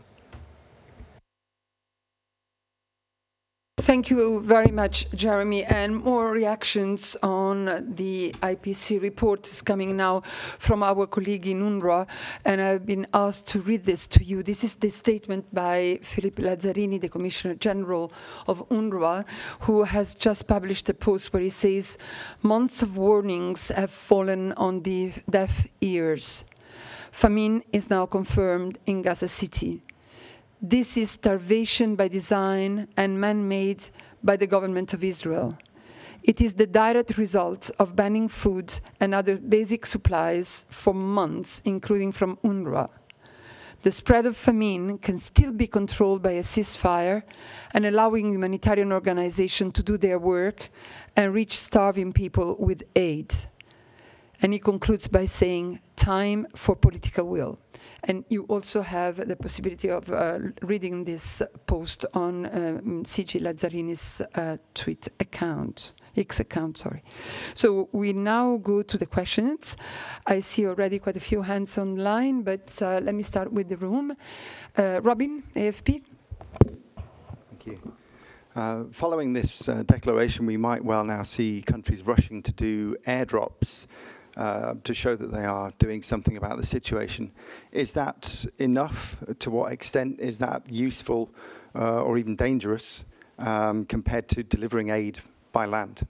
Thank you very much, Jeremy. And more reactions on the I P C report is coming now from our colleague in UNRWA, and I've been asked to read this to you. This is the statement by Philippe Lazzarini, the Commissioner General of UNRWA, who has just published a post where he says, "Months of warnings have fallen on the deaf ears. Famine is now confirmed in Gaza City. This is starvation by design and man-made by the government of Israel. It is the direct result of banning food and other basic supplies for months, including from UNRWA. The spread of famine can still be controlled by a ceasefire and allowing humanitarian organizations to do their work and reach starving people with aid." And he concludes by saying, "Time for political will." And you also have the possibility of uh, reading this post on um, C G Lazzarini's uh, tweet account, X account, sorry. So we now go to the questions. I see already quite a few hands online, but uh, let me start with the room. Uh, Robin, A F P. Thank you. Uh, following this uh, declaration, we might well now see countries rushing to do airdrops Uh, to show that they are doing something about the situation. Is that enough? To what extent is that useful uh, or even dangerous um, compared to delivering aid by land?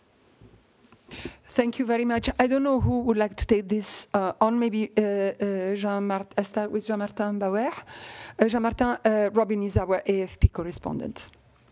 Thank you very much. I don't know who would like to take this uh, on. Maybe uh, uh, Jean-Martin, I start with Jean-Martin Bauer. Uh, Jean-Martin, uh, Robin is our A F P correspondent.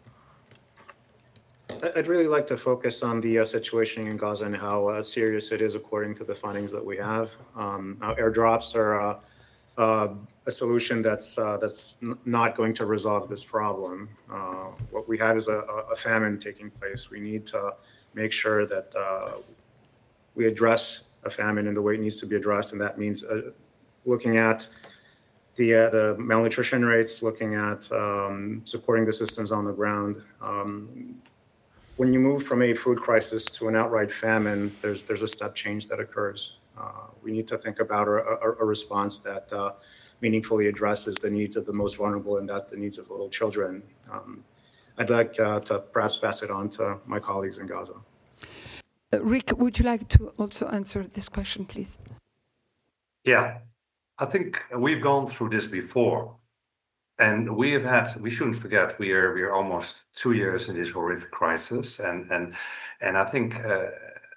I'd really like to focus on the uh, situation in Gaza and how uh, serious it is according to the findings that we have. Um, now airdrops are uh, uh, a solution that's uh, that's n- not going to resolve this problem. Uh, what we have is a, a famine taking place. We need to make sure that uh, we address a famine in the way it needs to be addressed, and that means uh, looking at the uh, the malnutrition rates, looking at um, supporting the systems on the ground. Um, When you move from a food crisis to an outright famine, there's there's a step change that occurs. Uh, we need to think about a, a, a response that uh, meaningfully addresses the needs of the most vulnerable, and that's the needs of little children. Um, I'd like uh, to perhaps pass it on to my colleagues in Gaza. Uh, Rick, would you like to also answer this question, please? Yeah, I think we've gone through this before. And we have had, we shouldn't forget, we are we are almost two years in this horrific crisis. And and and I think uh,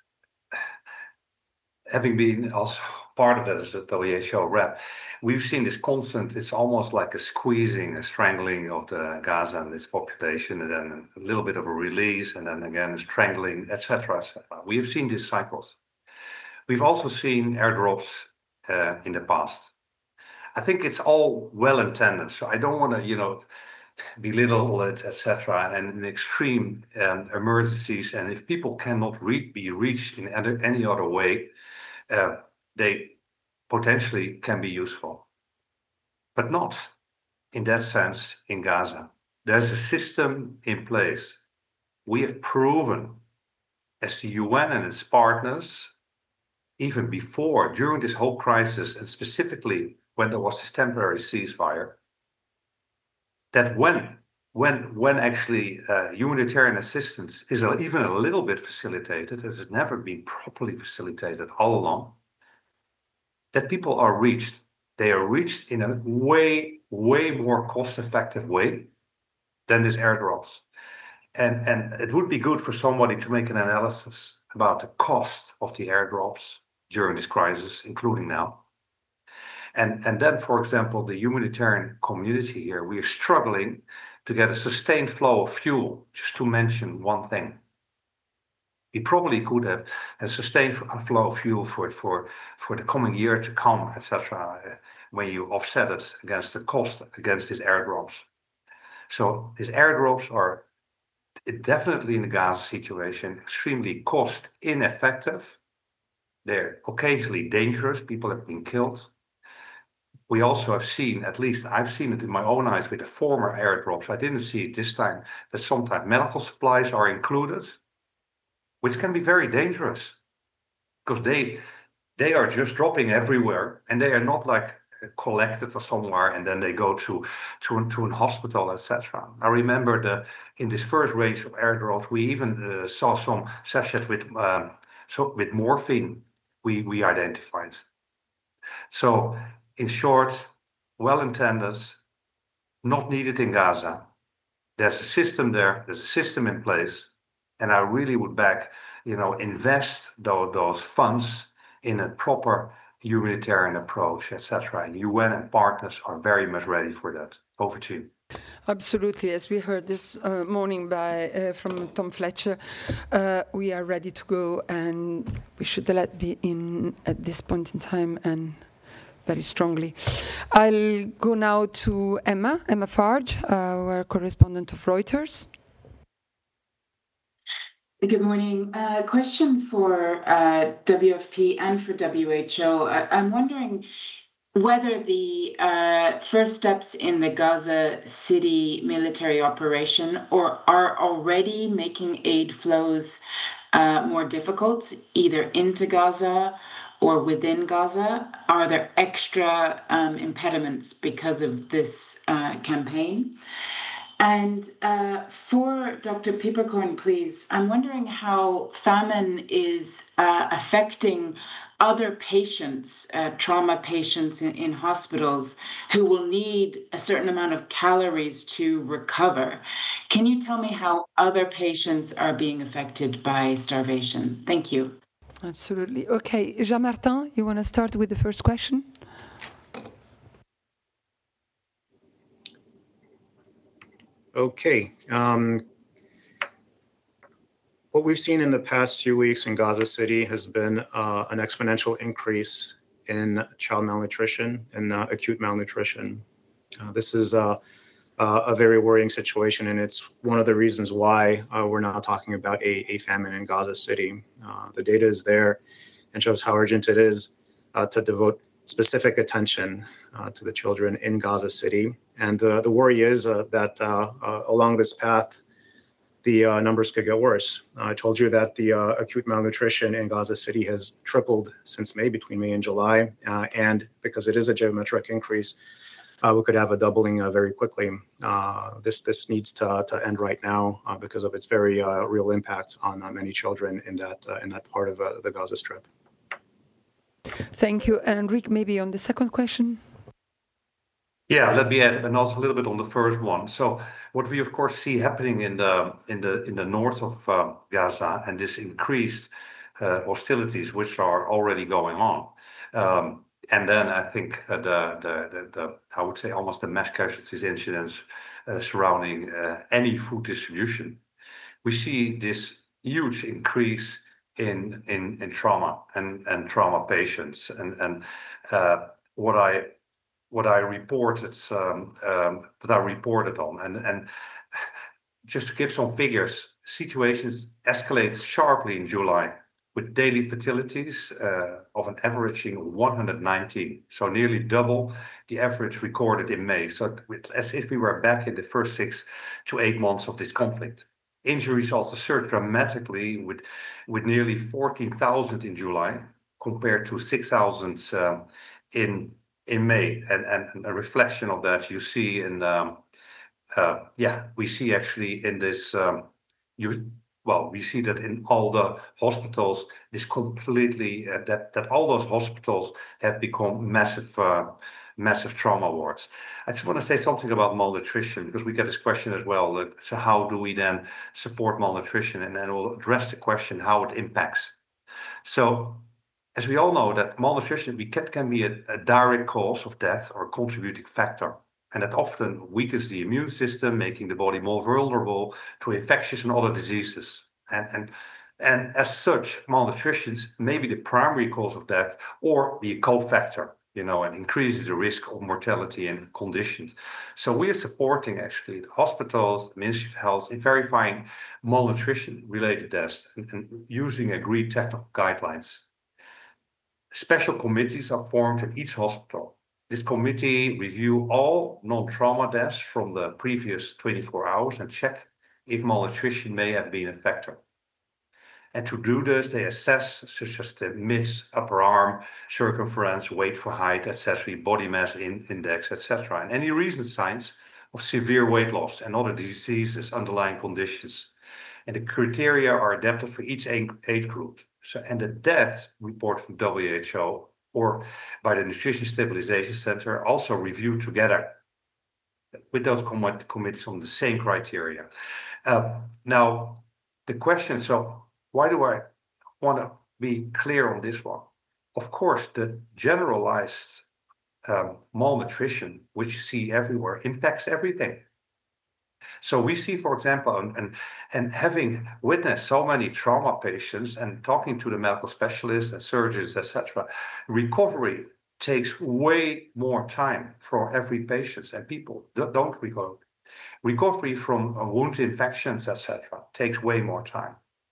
having been also part of that as a W H O rep, we've seen this constant, it's almost like a squeezing, a strangling of the Gaza and its population, and then a little bit of a release, and then again a strangling, et cetera, et cetera. We have seen these cycles. We've also seen airdrops uh, in the past. I think it's all well intended. So I don't want to, you know, belittle it, et cetera. And in extreme um, emergencies, and if people cannot re- be reached in any, any other way, uh, they potentially can be useful, but not in that sense in Gaza. There's a system in place. We have proven as the U N and its partners, even before, during this whole crisis, and specifically when there was this temporary ceasefire, that when when when actually uh, humanitarian assistance is a, even a little bit facilitated, it has never been properly facilitated all along, that people are reached. They are reached in a way, way more cost-effective way than these airdrops. And, and it would be good for somebody to make an analysis about the cost of the airdrops during this crisis, including now. And, and then, for example, the humanitarian community here, we are struggling to get a sustained flow of fuel, just to mention one thing. We probably could have a sustained flow of fuel for, for, for the coming year to come, et cetera, when you offset it against the cost, against these airdrops. So these airdrops are definitely in the Gaza situation extremely cost ineffective. They're occasionally dangerous. People have been killed. We also have seen, at least I've seen it in my own eyes with the former airdrops, I didn't see it this time, that sometimes medical supplies are included, which can be very dangerous because they they are just dropping everywhere and they are not like collected or somewhere and then they go to to, to an hospital, et cetera. I remember the in this first range of airdrops, we even uh, saw some sachets with um, so with morphine we we identified. So in short, well intended, not needed in Gaza. There's a system there. There's a system in place, and I really would back, you know, invest those, those funds in a proper humanitarian approach, et cetera. And U N and partners are very much ready for that. Over to you. Absolutely. As we heard this uh, morning by uh, from Tom Fletcher, uh, we are ready to go, and we should let be in at this point in time and very strongly. I'll go now to Emma, Emma Farge, uh, our correspondent of Reuters. Good morning. Uh, question for uh, W F P and for W H O. I- I'm wondering whether the uh, first steps in the Gaza City military operation or are already making aid flows uh, more difficult, either into Gaza or within Gaza. Are there extra um, impediments because of this uh, campaign? And uh, for Doctor Pieperkorn, please, I'm wondering how famine is uh, affecting other patients, uh, trauma patients in, in hospitals who will need a certain amount of calories to recover. Can you tell me how other patients are being affected by starvation? Thank you. Absolutely. Okay, Jean-Martin, you want to start with the first question? Okay. Um, what we've seen in the past few weeks in Gaza City has been uh, an exponential increase in child malnutrition and uh, acute malnutrition. Uh, this is uh, uh, a very worrying situation, and it's one of the reasons why uh, we're now talking about a, a famine in Gaza City. Uh, the data is there and shows how urgent it is uh, to devote specific attention uh, to the children in Gaza City. And uh, the worry is uh, that uh, uh, along this path, the uh, numbers could get worse. Uh, I told you that the uh, acute malnutrition in Gaza City has tripled since May, between May and July. Uh, and because it is a geometric increase, uh, we could have a doubling uh, very quickly. Uh, this this needs to, to end right now uh, because of its very uh, real impacts on uh, many children in that uh, in that part of uh, the Gaza Strip. Thank you. And Rick, maybe on the second question? Yeah, let me add another little bit on the first one. So what we of course see happening in the in the in the north of uh, Gaza and this increased uh, hostilities which are already going on. Um, and then I think uh, the, the, the the I would say almost the mass casualties incidents uh, surrounding uh, any food distribution. We see this huge increase in in in trauma and and trauma patients and and uh, what I what I reported, um, um, what I reported on, and and just to give some figures, situations escalated sharply in July, with daily fatalities uh, of an averaging one hundred nineteen, so nearly double the average recorded in May. So it's as if we were back in the first six to eight months of this conflict. Injuries also surged dramatically, with with nearly fourteen thousand in July compared to six thousand um, in in May, and, and a reflection of that you see in um, uh, yeah we see actually in this um, you well we see that in all the hospitals this completely uh, that that all those hospitals have become massive uh, massive trauma wards. I just want to say something about malnutrition, because we get this question as well. Like, so how do we then support malnutrition? And then we'll address the question how it impacts. So, as we all know, that malnutrition we can, can be a, a direct cause of death or a contributing factor. And that often weakens the immune system, making the body more vulnerable to infectious and other diseases. And, and, and as such, malnutrition may be the primary cause of death or be a cofactor, you know, and increases the risk of mortality and conditions. So we are supporting actually the hospitals, the Ministry of Health in verifying malnutrition-related deaths and, and using agreed technical guidelines. Special committees are formed at each hospital. This committee review all non-trauma deaths from the previous twenty-four hours and check if malnutrition may have been a factor. And to do this, they assess such as the M I D S, upper arm circumference, weight for height, et cetera, body mass in, index, et cetera, and any recent signs of severe weight loss and other diseases, underlying conditions. And the criteria are adapted for each age group. So, and the death report from W H O or by the Nutrition Stabilization Center also reviewed together with those com- committees on the same criteria. Uh, now, the question, so why do I want to be clear on this one? Of course, the generalized um, malnutrition, which you see everywhere, impacts everything. So we see, for example, and, and, and having witnessed so many trauma patients and talking to the medical specialists and surgeons, et cetera, recovery takes way more time for every patient, and people don't recover. Recovery from wound infections, et cetera, takes way more time.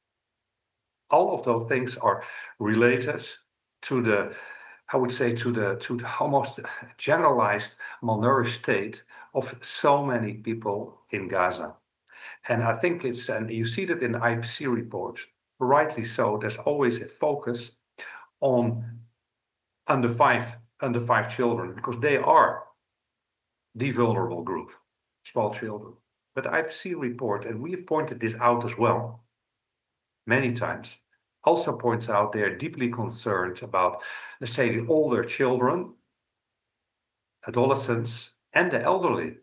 All of those things are related to the, I would say, to the to the almost generalized malnourished state of so many people in Gaza. And I think it's, and you see that in the I P C report, rightly so, there's always a focus on under five, under five children, because they are the vulnerable group, small children. But the I P C report, and we've pointed this out as well, many times, also points out they are deeply concerned about, let's say, the older children, adolescents, and the elderly.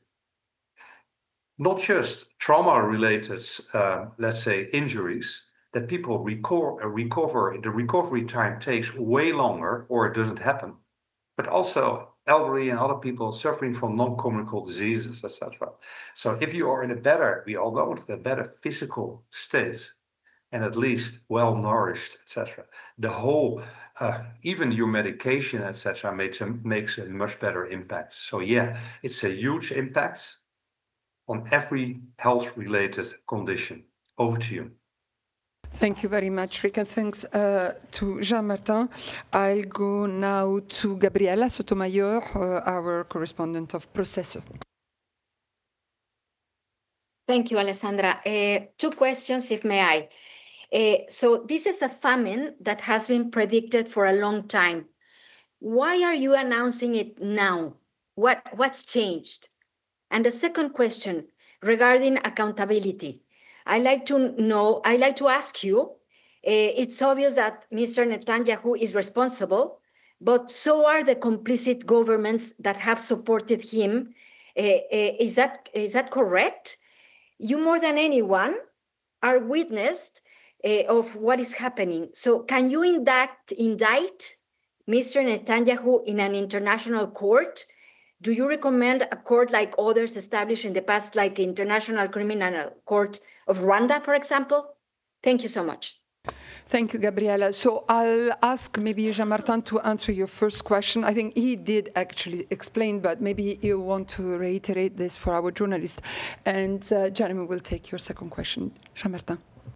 Not just trauma-related, uh, let's say, injuries that people recover, recover, the recovery time takes way longer or it doesn't happen, but also elderly and other people suffering from non-communicable diseases, et cetera. So if you are in a better, we all know, a better physical state, and at least well-nourished, et cetera, the whole, uh, even your medication, et cetera, makes a, makes a much better impact. So yeah, it's a huge impact on every health-related condition. Over to you. Thank you very much, Rick, and thanks uh, to Jean-Martin. I'll go now to Gabriela Sotomayor, uh, our correspondent of Proceso. Thank you, Alessandra. Uh, two questions, if may I. Uh, so this is a famine that has been predicted for a long time. Why are you announcing it now? What, what's changed? And the second question regarding accountability. I like to know, I like to ask you, uh, it's obvious that Mister Netanyahu is responsible, but so are the complicit governments that have supported him. Uh, uh, is that is that correct? You more than anyone are witness uh, of what is happening. So can you indict, indict Mister Netanyahu in an international court? Do you recommend a court like others established in the past, like the International Criminal Court of Rwanda, for example? Thank you so much. Thank you, Gabriela. So I'll ask maybe Jean-Martin to answer your first question. I think he did actually explain, but maybe you want to reiterate this for our journalists. And uh, Jeremy will take your second question. Jean-Martin.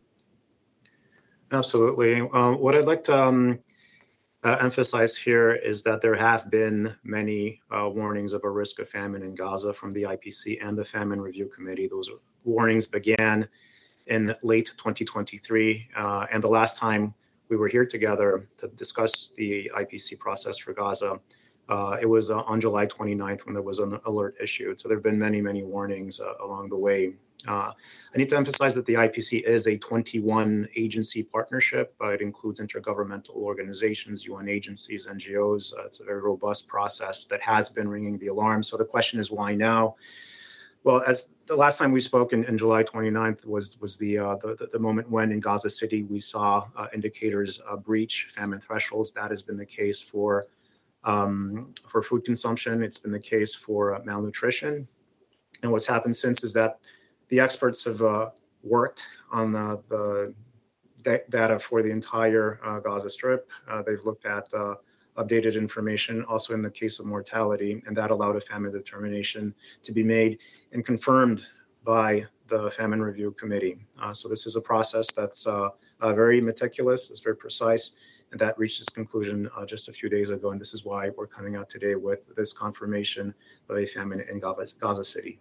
Absolutely. Um, what I'd like to um, uh, emphasize here is that there have been many uh, warnings of a risk of famine in Gaza from the I P C and the Famine Review Committee. Those warnings began in late twenty twenty-three, uh, and the last time we were here together to discuss the I P C process for Gaza, uh, it was uh, on July twenty-ninth when there was an alert issued. So there have been many, many warnings uh, along the way. Uh, I need to emphasize that the I P C is a twenty-one agency partnership. Uh, it includes intergovernmental organizations, U N agencies, N G Os. Uh, it's a very robust process that has been ringing the alarm. So the question is, why now? Well, as the last time we spoke in, in July twenty-ninth was, was the, uh, the, the moment when in Gaza City we saw uh, indicators uh, breach famine thresholds. That has been the case for, um, for food consumption. It's been the case for uh, malnutrition. And what's happened since is that the experts have uh, worked on the, the da- data for the entire uh, Gaza Strip. Uh, they've looked at uh, updated information, also in the case of mortality, and that allowed a famine determination to be made and confirmed by the Famine Review Committee. Uh, so this is a process that's uh, uh, very meticulous, it's very precise, and that reached its conclusion uh, just a few days ago, and this is why we're coming out today with this confirmation of a famine in Gaza, Gaza City.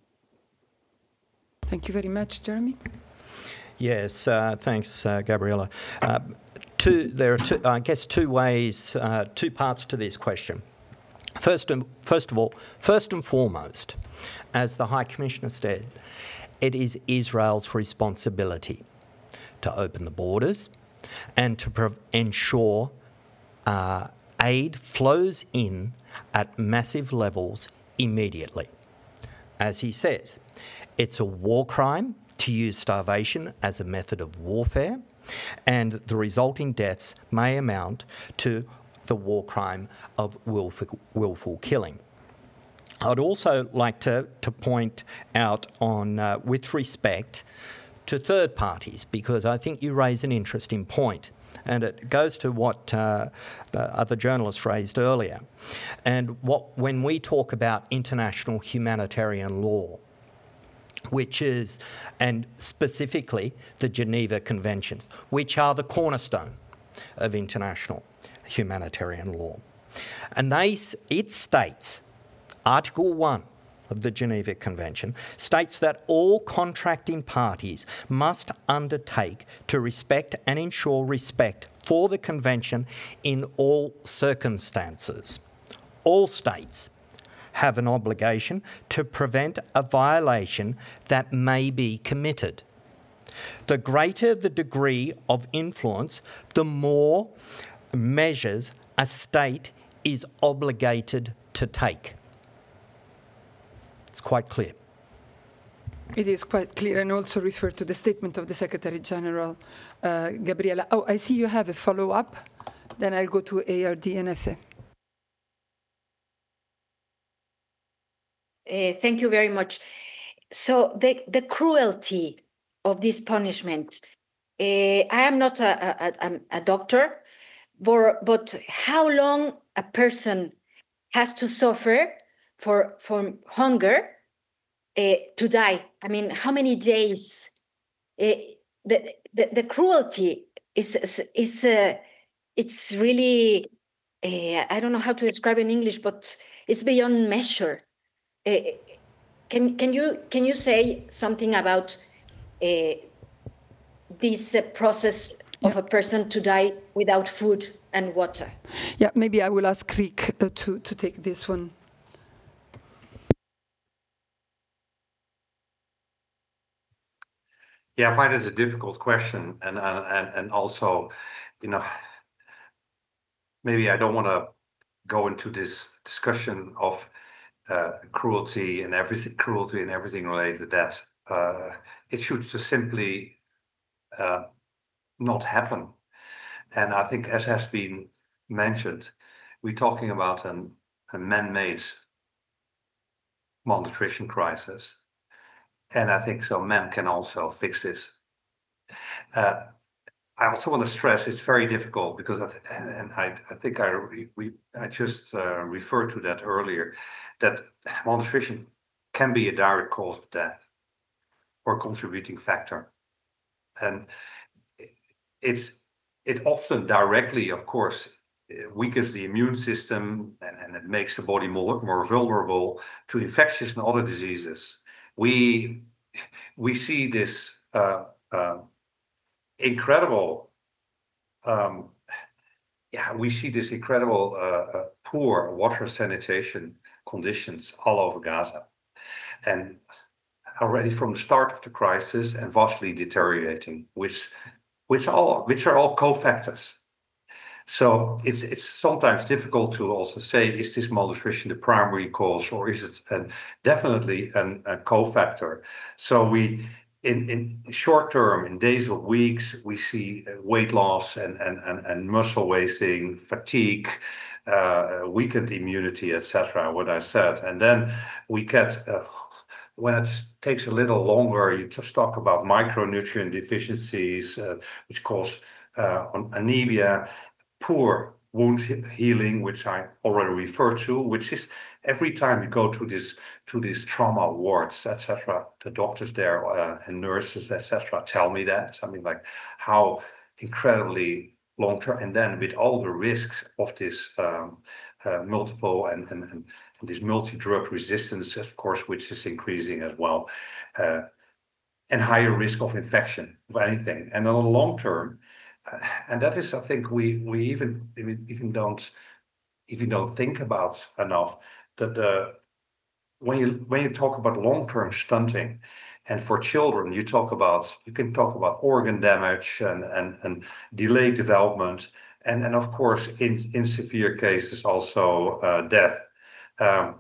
Thank you very much, Jeremy. Yes, uh, thanks, uh, Gabriela. Uh, two, there are, two, I guess, two ways, uh, two parts to this question. First, and, first of all, first and foremost, as the High Commissioner said, it is Israel's responsibility to open the borders and to pro- ensure uh, aid flows in at massive levels immediately. As he says, it's a war crime to use starvation as a method of warfare, and the resulting deaths may amount to the war crime of willful, willful killing. I'd also like to, to point out on, uh, with respect to third parties, because I think you raise an interesting point, and it goes to what uh, the other journalists raised earlier. And what when we talk about international humanitarian law, which is, and specifically the Geneva Conventions, which are the cornerstone of international humanitarian law. And they, it states, Article one of the Geneva Convention states that all contracting parties must undertake to respect and ensure respect for the Convention in all circumstances. All states have an obligation to prevent a violation that may be committed. The greater the degree of influence, the more measures a state is obligated to take. It's quite clear. It is quite clear, and also refer to the statement of the Secretary General, uh, Gabriela. Oh, I see you have a follow-up. Then I'll go to A R D N F A. Uh, thank you very much. So the, the cruelty of this punishment, uh, I am not a, a, a doctor, but, but how long a person has to suffer for, for hunger uh, to die? I mean, how many days? Uh, the, the, the cruelty is, is, is uh, it's really, uh, I don't know how to describe in English, but it's beyond measure. Uh, can can you can you say something about uh, this uh, process of yeah. a person to die without food and water? Yeah, maybe I will ask Rick uh, to to take this one. Yeah, I find it a difficult question, and and and, and also, you know, maybe I don't want to go into this discussion of Uh, cruelty and everything, cruelty and everything related to that. Uh, it should just simply uh, not happen. And I think, as has been mentioned, we're talking about an, a man-made malnutrition crisis. And I think so men can also fix this. Uh, I also want to stress it's very difficult because, I th- and, and I, I think I we I just uh, referred to that earlier, that malnutrition can be a direct cause of death or contributing factor, and it's it often directly, of course, weakens the immune system and, and it makes the body more more vulnerable to infectious and other diseases. We we see this uh, uh, incredible. Um, yeah, we see this incredible uh, uh, poor water sanitation conditions all over Gaza, and already from the start of the crisis, and vastly deteriorating, which which all which are all cofactors. So it's it's sometimes difficult to also say, is this malnutrition the primary cause, or is it an, definitely an, a cofactor? So we. In, in short term, in days or weeks, we see weight loss and, and, and, and muscle wasting, fatigue, uh, weakened immunity, et cetera, what I said. And then we get, uh, when it takes a little longer, you just talk about micronutrient deficiencies, uh, which cause uh, anemia, poor wound healing, which I already referred to, which is every time you go to this to these trauma wards, et cetera, the doctors there uh, and nurses, et cetera, tell me that. I mean, like how incredibly long term, and then with all the risks of this um, uh, multiple and, and, and this multi-drug resistance, of course, which is increasing as well, uh, and higher risk of infection of anything. And on the long term, uh, and that is, I think, we we even even don't even don't think about enough that uh, when you when you talk about long-term stunting, and for children, you talk about you can talk about organ damage and and, and delayed development, and and of course in in severe cases also uh, death. Um,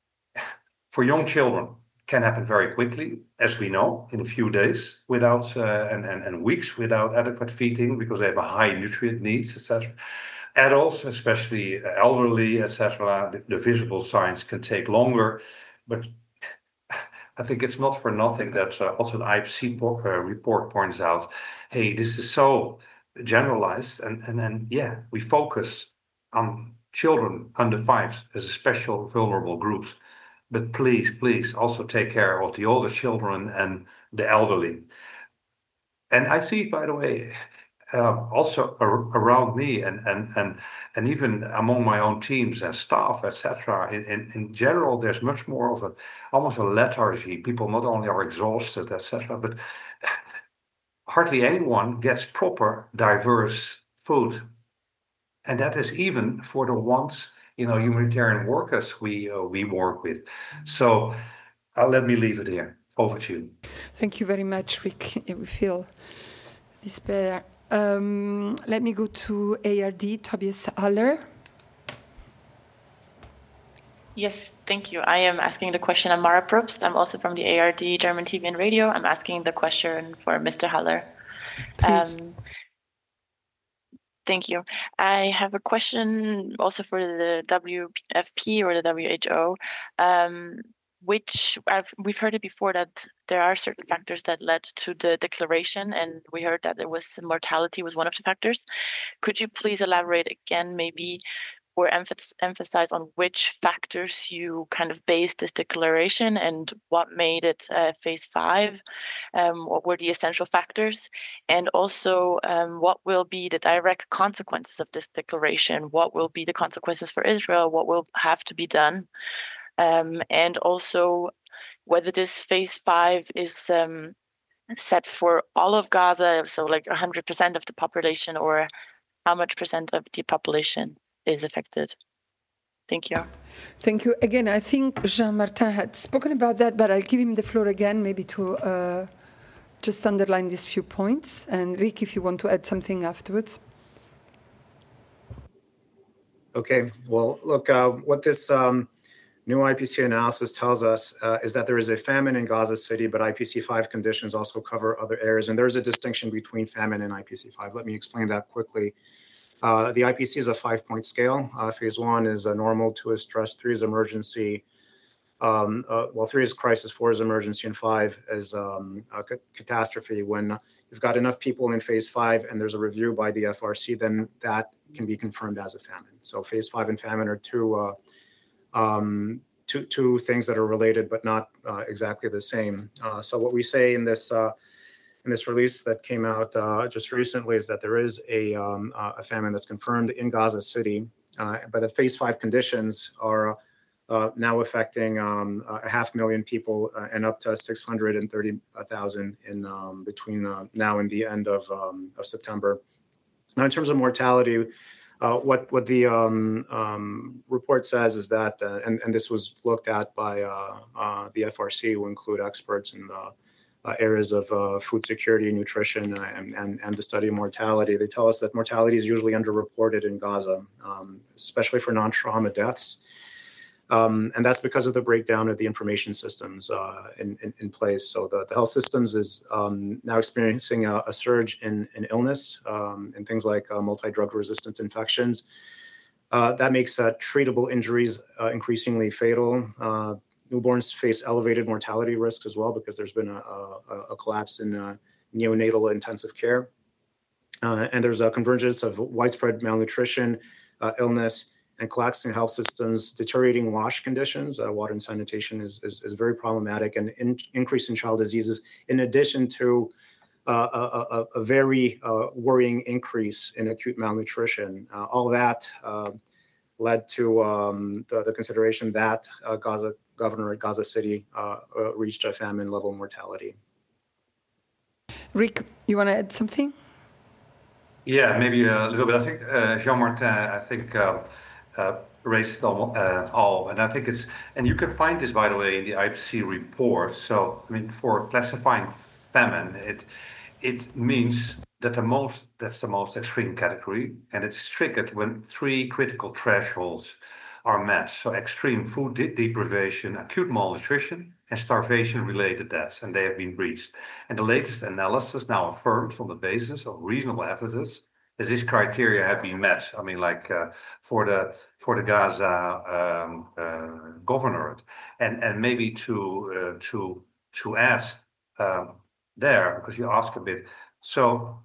for young children, can happen very quickly, as we know, in a few days without uh, and, and and weeks without adequate feeding because they have a high nutrient needs, et cetera. Adults, especially elderly, et cetera, the, the visible signs can take longer, but I think it's not for nothing that uh, also the I P C po- uh, report points out, hey, this is so generalized, and and and yeah, we focus on children under five as a special vulnerable groups, but please, please also take care of the older children and the elderly. And I see, by the way, uh, also ar- around me and, and and and even among my own teams and staff, et cetera. In, in in general, there's much more of a almost a lethargy. People not only are exhausted, et cetera, but hardly anyone gets proper, diverse food, and that is even for the ones, you know, humanitarian workers we uh, we work with. So uh, let me leave it here. Over to you. Thank you very much, Rick. We feel despair. Um, let me go to A R D, Tobias Haller. Yes, thank you. I am asking the question. I'm Mara Probst. I'm also from the A R D German T V and Radio. I'm asking the question for Mister Haller. Please. Um, Thank you. I have a question also for the W F P or the W H O, um, which I've, we've heard it before that there are certain factors that led to the declaration, and we heard that it was mortality was one of the factors. Could you please elaborate again, maybe, or emph- emphasize on which factors you kind of based this declaration and what made it uh, phase five? Um, what were the essential factors? And also, um, what will be the direct consequences of this declaration? What will be the consequences for Israel? What will have to be done? Um, and also, whether this phase five is um, set for all of Gaza, so like one hundred percent of the population, or how much percent of the population is affected. Thank you. Thank you. Again, I think Jean-Martin had spoken about that, but I'll give him the floor again, maybe to uh, just underline these few points. And Rick, if you want to add something afterwards. Okay. Well, look, uh, what this um, new I P C analysis tells us uh, is that there is a famine in Gaza City, but I P C five conditions also cover other areas. And there's a distinction between famine and I P C five. Let me explain that quickly. Uh, the I P C is a five-point scale. Uh, phase one is a normal, two is stress, three is emergency. Um, uh, well, three is crisis, four is emergency, and five is um, a ca- catastrophe when we've got enough people in phase five and there's a review by the F R C, then that can be confirmed as a famine. So phase five and famine are two, uh, um, two, two things that are related but not uh, exactly the same. Uh, so what we say in this uh, in this release that came out uh, just recently is that there is a, um, uh, a famine that's confirmed in Gaza City, uh, but the phase five conditions are uh, now affecting um, a half million people uh, and up to six hundred thirty thousand in um, between uh, now and the end of, um, of September. Now, in terms of mortality, uh, what what the um, um, report says is that, uh, and, and this was looked at by uh, uh, the F R C, who include experts in the Uh, areas of uh, food security, nutrition, uh, and, and, and the study of mortality. They tell us that mortality is usually underreported in Gaza, um, especially for non-trauma deaths. Um, and that's because of the breakdown of the information systems uh, in, in, in place. So the, the health systems is um, now experiencing a, a surge in, in illness um, and things like uh, multi-drug resistant infections. Uh, that makes uh, treatable injuries uh, increasingly fatal. Uh, Newborns face elevated mortality risks as well because there's been a, a, a collapse in uh, neonatal intensive care. Uh, and there's a convergence of widespread malnutrition, uh, illness, and collapsing health systems, deteriorating wash conditions. Uh, water and sanitation is, is, is very problematic, and in, increase in child diseases, in addition to uh, a, a, a very uh, worrying increase in acute malnutrition. Uh, all that uh, led to um, the, the consideration that uh, Gaza governor at Gaza City uh, uh, reached a famine level mortality. Rick, you want to add something? Yeah, maybe a little bit. I think uh, Jean-Martin, I think, uh, uh, raised all, uh, all, and I think it's, and you can find this, by the way, in the I P C C report. So, I mean, for classifying famine, it it means that the most, that's the most extreme category, and it's triggered when three critical thresholds are met. So extreme food de deprivation, acute malnutrition, and starvation-related deaths, and they have been breached. And the latest analysis now affirms on the basis of reasonable evidence that these criteria have been met. I mean, like uh, for the for the Gaza um, uh, governorate, and and maybe to uh, to to add um, there, because you asked a bit. So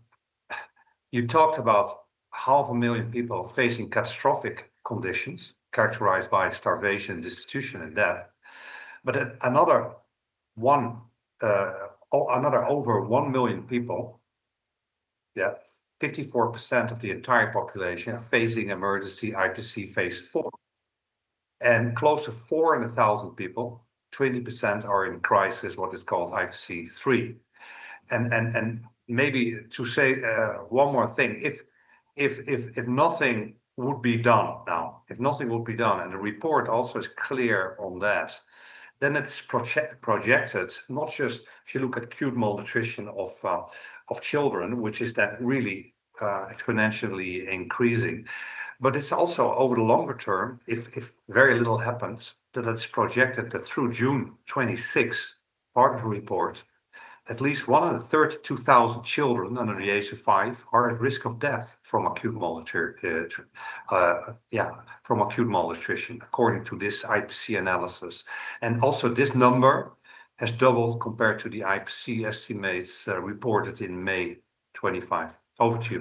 you talked about half a million people facing catastrophic conditions, characterized by starvation, destitution, and death. But another one, uh, another over one million people, yeah, fifty-four percent of the entire population facing emergency I P C C phase four. And close to four hundred thousand people, twenty percent are in crisis, what is called I P C C three. And, and, and maybe to say uh, one more thing, if, if, if, if nothing would be done now, if nothing would be done, and the report also is clear on that, then it's project, projected, not just if you look at acute malnutrition of, uh, of children, which is that really uh, exponentially increasing, but it's also over the longer term, if, if very little happens, that it's projected that through June twenty-sixth, part of the report, at least one hundred thirty-two thousand children under the age of five are at risk of death from acute malnutrition. Uh, yeah, from acute malnutrition, according to this I P C C analysis. And also, this number has doubled compared to the I P C C estimates uh, reported in May twenty-five. Over to you.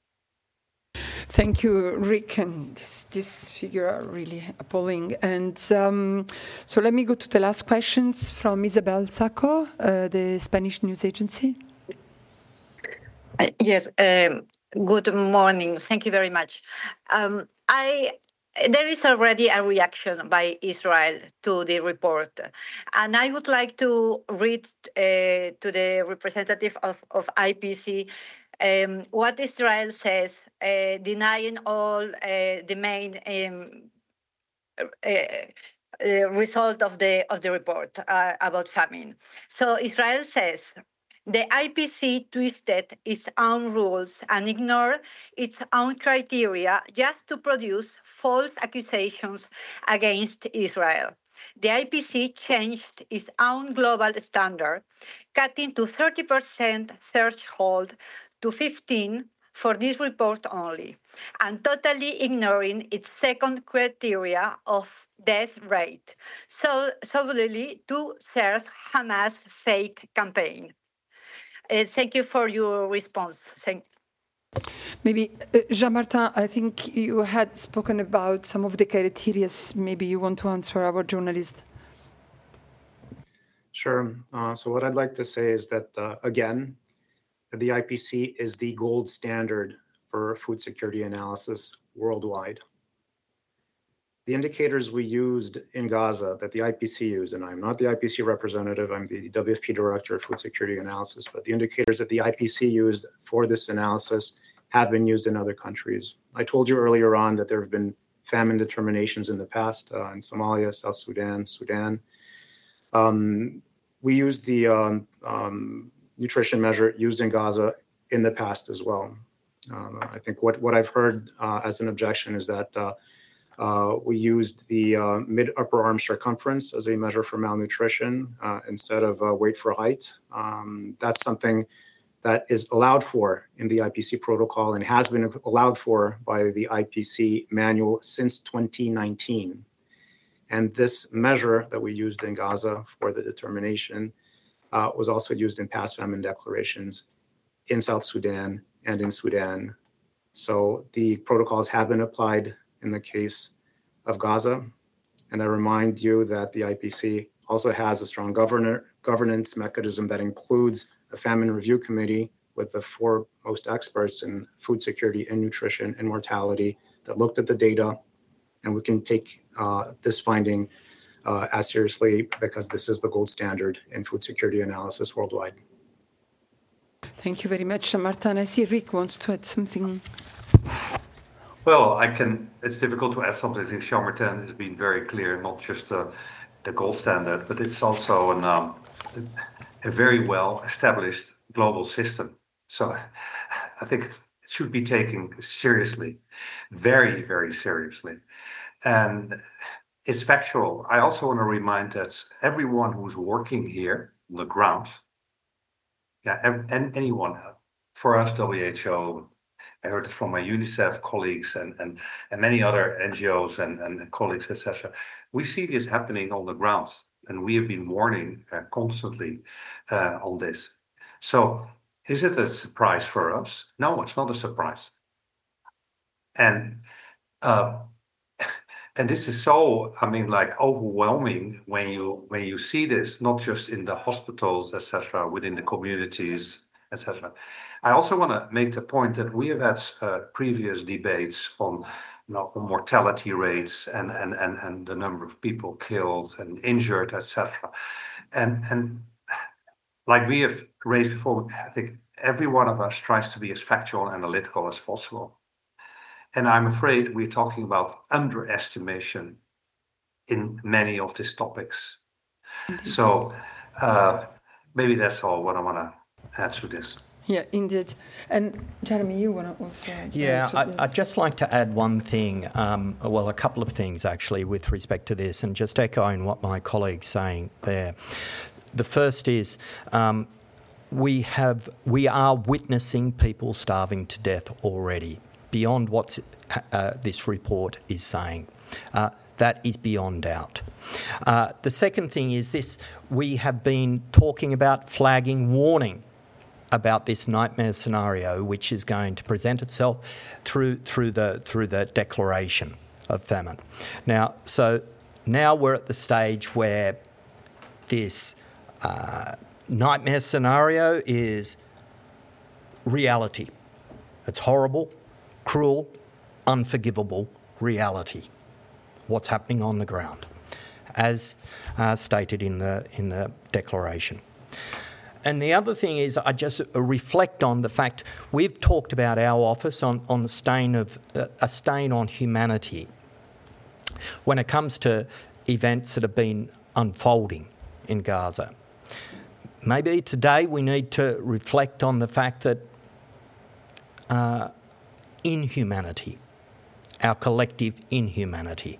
Thank you, Rick. And this, this figure are really appalling. And um, so let me go to the last questions from Isabel Sacco, uh, the Spanish news agency. Uh, yes. Um, good morning. Thank you very much. Um, I there is already a reaction by Israel to the report, and I would like to read uh, to the representative of, of I P C C Um, what Israel says, uh, denying all uh, the main um, uh, uh, result of the of the report uh, about famine. So Israel says the I P C C twisted its own rules and ignored its own criteria just to produce false accusations against Israel. The I P C C changed its own global standard, cutting to thirty percent threshold to fifteen for this report only, and totally ignoring its second criteria of death rate, so solely to serve Hamas' fake campaign. Uh, thank you for your response. Thank Maybe, uh, Jean-Martin, I think you had spoken about some of the criteria. Maybe you want to answer our journalist. Sure. Uh, so what I'd like to say is that, uh, again, the I P C is the gold standard for food security analysis worldwide. The indicators we used in Gaza that the I P C used, and I'm not the I P C representative, I'm the W F P Director of Food Security Analysis, but the indicators that the I P C used for this analysis have been used in other countries. I told you earlier on that there have been famine determinations in the past uh, in Somalia, South Sudan, Sudan. Um, we used the um, um, nutrition measure used in Gaza in the past as well. Uh, I think what, what I've heard uh, as an objection is that uh, uh, we used the uh, mid-upper arm circumference as a measure for malnutrition uh, instead of uh, weight for height. Um, that's something that is allowed for in the I P C protocol and has been allowed for by the I P C manual since twenty nineteen. And this measure that we used in Gaza for the determination uh, was also used in past famine declarations in South Sudan and in Sudan. So the protocols have been applied in the case of Gaza. And I remind you that the I P C also has a strong governor, governance mechanism that includes a famine review committee with the foremost experts in food security and nutrition and mortality that looked at the data. And we can take uh, this finding uh, as seriously because this is the gold standard in food security analysis worldwide. Thank you very much, Martin. I see Rick wants to add something. Well, I can, it's difficult to add something. I think Jean-Martin has been very clear, not just uh, the gold standard, but it's also an, um, a very well established global system. So I think it should be taken seriously, very, very seriously. And it's factual. I also want to remind that everyone who's working here on the ground, yeah, and anyone, for us, W H O, I heard it from my UNICEF colleagues and, and, and many other N G Os and, and colleagues, et cetera. We see this happening on the ground, and we have been warning uh, constantly uh, on this. So is it a surprise for us? No, it's not a surprise. And uh, and this is so, I mean, like overwhelming when you when you see this, not just in the hospitals, et cetera, within the communities, et cetera. I also want to make the point that we have had uh, previous debates on, you know, on mortality rates and, and, and, and the number of people killed and injured, et cetera. And, and like we have raised before, I think every one of us tries to be as factual and analytical as possible. And I'm afraid we're talking about underestimation in many of these topics. Mm-hmm. So uh, maybe that's all what I want to add to this. Yeah, indeed. And Jeremy, you want to also add? Yeah, I, I'd just like to add one thing, um, well, a couple of things actually with respect to this, and just echoing what my colleague's saying there. The first is um, we have we are witnessing people starving to death already, beyond what uh, this report is saying. Uh, that is beyond doubt. Uh, the second thing is this: we have been talking about flagging, warning about this nightmare scenario which is going to present itself through through the through the declaration of famine. Now, so now we're at the stage where this uh, nightmare scenario is reality. It's horrible, cruel, unforgivable reality. What's happening on the ground, as uh, stated in the in the declaration. And the other thing is, I just reflect on the fact we've talked about our office on, on the stain of uh, a stain on humanity when it comes to events that have been unfolding in Gaza. Maybe today we need to reflect on the fact that uh, inhumanity, our collective inhumanity.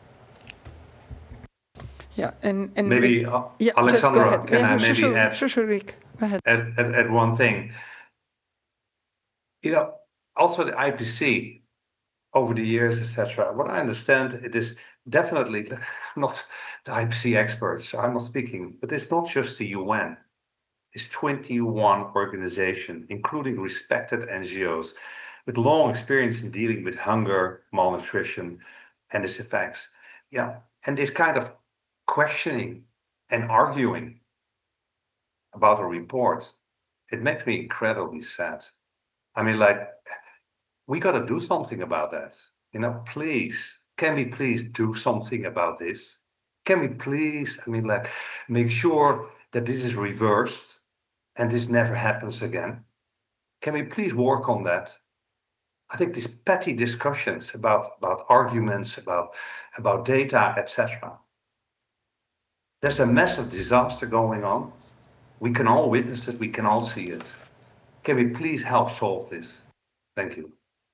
Yeah, and, and maybe uh, yeah, Alexandra, can yeah, I sure, maybe sure, add, sure, sure, Rick, go ahead. Add, add, add one thing? You know, also the I P C over the years, et cetera. What I understand, it is definitely not the I P C experts. I'm not speaking, but it's not just the U N. is twenty-one organizations, including respected N G Os, with long experience in dealing with hunger, malnutrition, and its effects. Yeah, and this kind of questioning and arguing about a report, it makes me incredibly sad. I mean, like, we got to do something about that. You know, please, can we please do something about this? Can we please, I mean, like, make sure that this is reversed and this never happens again? Can we please work on that? I think these petty discussions about, about arguments, about, about data, et cetera. There's a massive disaster going on. We can all witness it. We can all see it. Can we please help solve this? Thank you.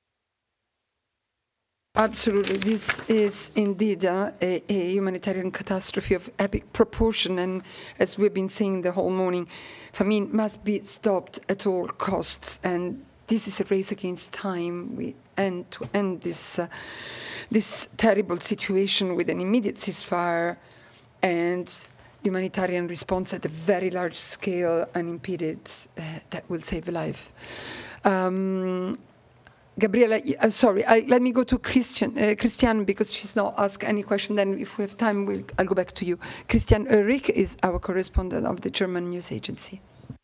Absolutely. This is indeed uh, a, a humanitarian catastrophe of epic proportion. And as we've been saying the whole morning, famine must be stopped at all costs. And this is a race against time. We end to end this, uh, this terrible situation with an immediate ceasefire and humanitarian response at a very large scale, unimpeded, uh, that will save a life. Um, Gabriela, uh, sorry, I, let me go to Christian, uh, Christian, because she's not asked any question. Then if we have time, we'll, I'll go back to you. Christian Ulrich is our correspondent of the German news agency.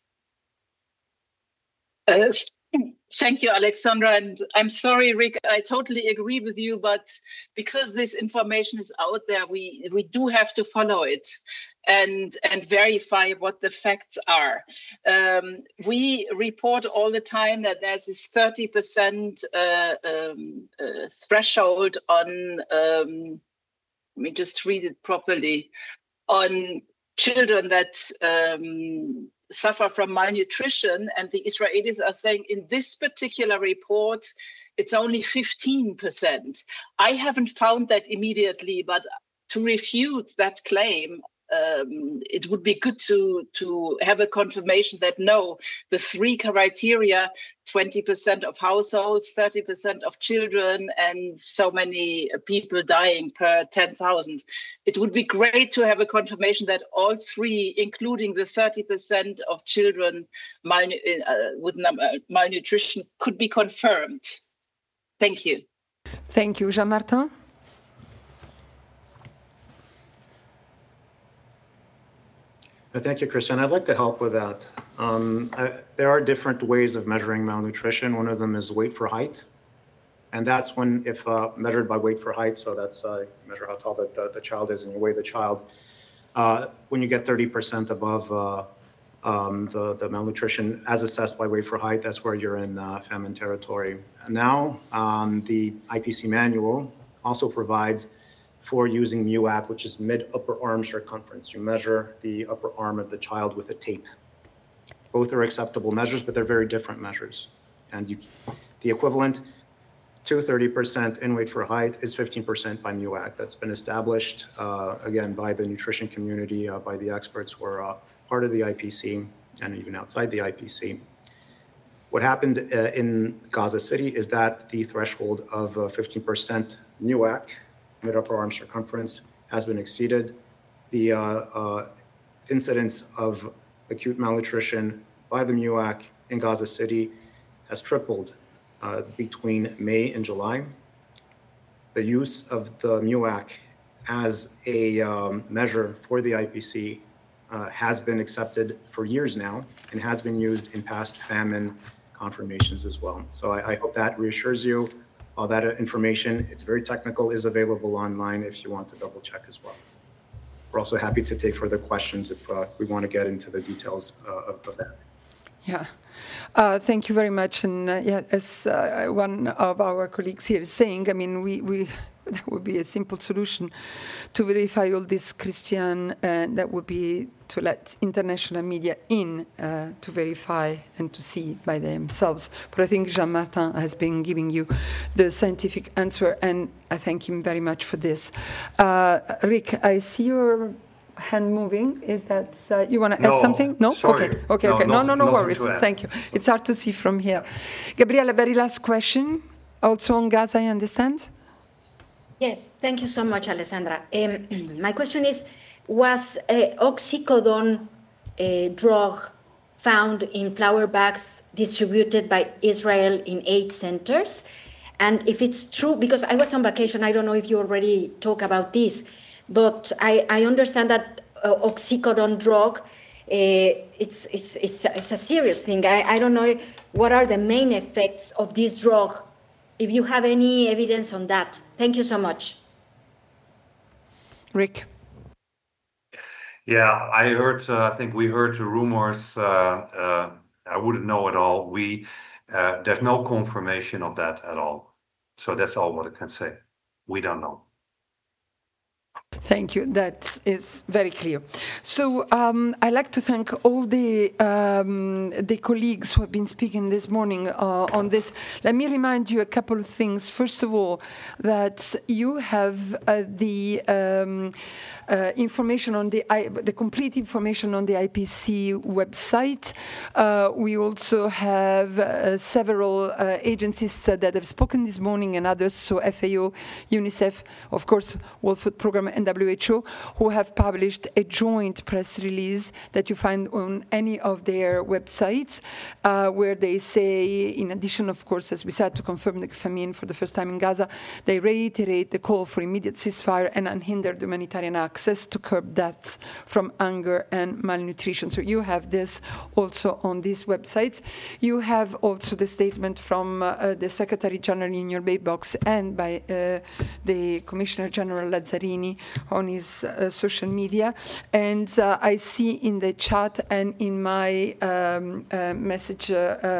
Uh, thank you, Alexandra. And I'm sorry, Rick, I totally agree with you, but because this information is out there, we, we do have to follow it and and verify what the facts are. Um, we report all the time that there's this thirty percent uh, um, uh, threshold on, um, let me just read it properly, on children that um, suffer from malnutrition. And the Israelis are saying in this particular report, it's only fifteen percent. I haven't found that immediately, but to refute that claim, Um, it would be good to to have a confirmation that no, the three criteria, twenty percent of households, thirty percent of children, and so many people dying per ten thousand. It would be great to have a confirmation that all three, including the thirty percent of children malnu- uh, with malnutrition, could be confirmed. Thank you. Thank you. Jean-Martin? Thank you, Christian. I'd like to help with that. Um, I, there are different ways of measuring malnutrition. One of them is weight for height. And that's when, if uh, measured by weight for height, so that's uh, measure how tall the, the, the child is and you weigh the child. Uh, when you get thirty percent above uh, um, the, the malnutrition as assessed by weight for height, that's where you're in uh, famine territory. And now, um, the I P C manual also provides for using M U A C, which is mid-upper arm circumference. You measure the upper arm of the child with a tape. Both are acceptable measures, but they're very different measures. And you, the equivalent to thirty percent in weight for height is fifteen percent by M U A C. That's been established, uh, again, by the nutrition community, uh, by the experts who are uh, part of the I P C and even outside the I P C. What happened uh, in Gaza City is that the threshold of uh, fifteen percent M U A C, mid-upper arm circumference, has been exceeded. The uh, uh, incidence of acute malnutrition by the M U A C in Gaza City has tripled uh, between May and July. The use of the M U A C as a um, measure for the I P C uh, has been accepted for years now and has been used in past famine confirmations as well. So I, I hope that reassures you. All that information, it's very technical, is available online if you want to double check as well. We're also happy to take further questions if uh, we want to get into the details uh, of, of that. Yeah, uh, thank you very much. And uh, yeah, as uh, one of our colleagues here is saying, I mean, we, we that would be a simple solution to verify all this, Christian, and that would be to let international media in uh, to verify and to see by themselves. But I think Jean-Martin has been giving you the scientific answer, and I thank him very much for this. Uh, Rick, I see your hand moving. Is that, uh, you want to no, add something? No? Sorry. Okay, okay, no, okay. No, no, no worries. To Thank you. It's hard to see from here. Gabriela, very last question, also on Gaza, I understand? Yes, thank you so much, Alessandra. Um, my question is, was uh, oxycodone uh, drug found in flour bags distributed by Israel in eight centers. And if it's true, because I was on vacation, I don't know if you already talk about this, but I, I understand that uh, oxycodone drug, uh, it's, it's, it's, it's a serious thing. I, I don't know what are the main effects of this drug, if you have any evidence on that. Thank you so much. Rick. Yeah, I heard, uh, I think we heard the rumors. Uh, uh, I wouldn't know at all. We, uh, there's no confirmation of that at all. So that's all what I can say. We don't know. Thank you. That is very clear. So um, I'd like to thank all the um, the colleagues who have been speaking this morning uh, on this. Let me remind you a couple of things. First of all, that you have uh, the um, uh, information on the I, the complete information on the I P C website. Uh, we also have uh, several uh, agencies uh, that have spoken this morning and others. So F A O, UNICEF, of course, World Food Programme, and W H O, who have published a joint press release that you find on any of their websites, uh, where they say, in addition, of course, as we said, to confirm the famine for the first time in Gaza, they reiterate the call for immediate ceasefire and unhindered humanitarian access to curb deaths from hunger and malnutrition. So you have this also on these websites. You have also the statement from uh, the Secretary General in your mailbox and by uh, the Commissioner General Lazzarini on his uh, social media. And uh, I see in the chat and in my um, uh, message uh,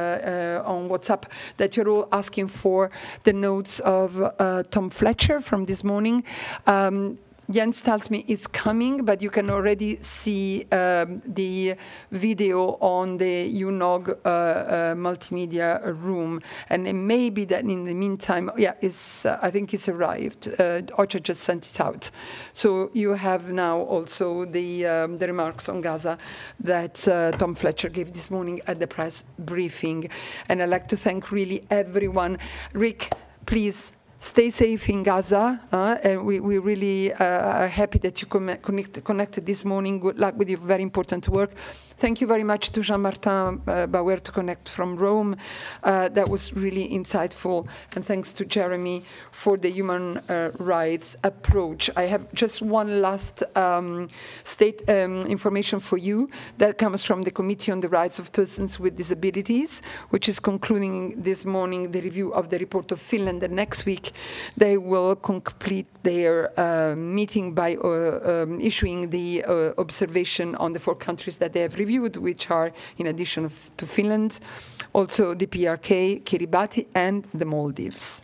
uh, on WhatsApp that you're all asking for the notes of uh, Tom Fletcher from this morning. Um, Jens tells me it's coming, but you can already see um, the video on the U N O G uh, uh, multimedia room. And it may be that in the meantime, yeah, it's, uh, I think it's arrived. Uh, OCHA just sent it out. So you have now also the, um, the remarks on Gaza that uh, Tom Fletcher gave this morning at the press briefing. And I'd like to thank really everyone. Rick, please, stay safe in Gaza, uh, and we, we really uh, are happy that you connect, connected this morning. Good luck with your very important work. Thank you very much to Jean-Martin uh, Bauer to connect from Rome. Uh, that was really insightful. And thanks to Jeremy for the human uh, rights approach. I have just one last um, state um, information for you that comes from the Committee on the Rights of Persons with Disabilities, which is concluding this morning the review of the report of Finland. And next week, they will complete their uh, meeting by uh, um, issuing the uh, observation on the four countries that they have reviewed, which are, in addition of, to Finland, also the P R K, Kiribati, and the Maldives.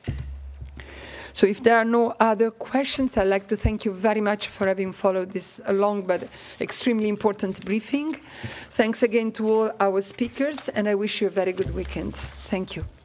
So if there are no other questions, I'd like to thank you very much for having followed this long but extremely important briefing. Thanks again to all our speakers, and I wish you a very good weekend. Thank you.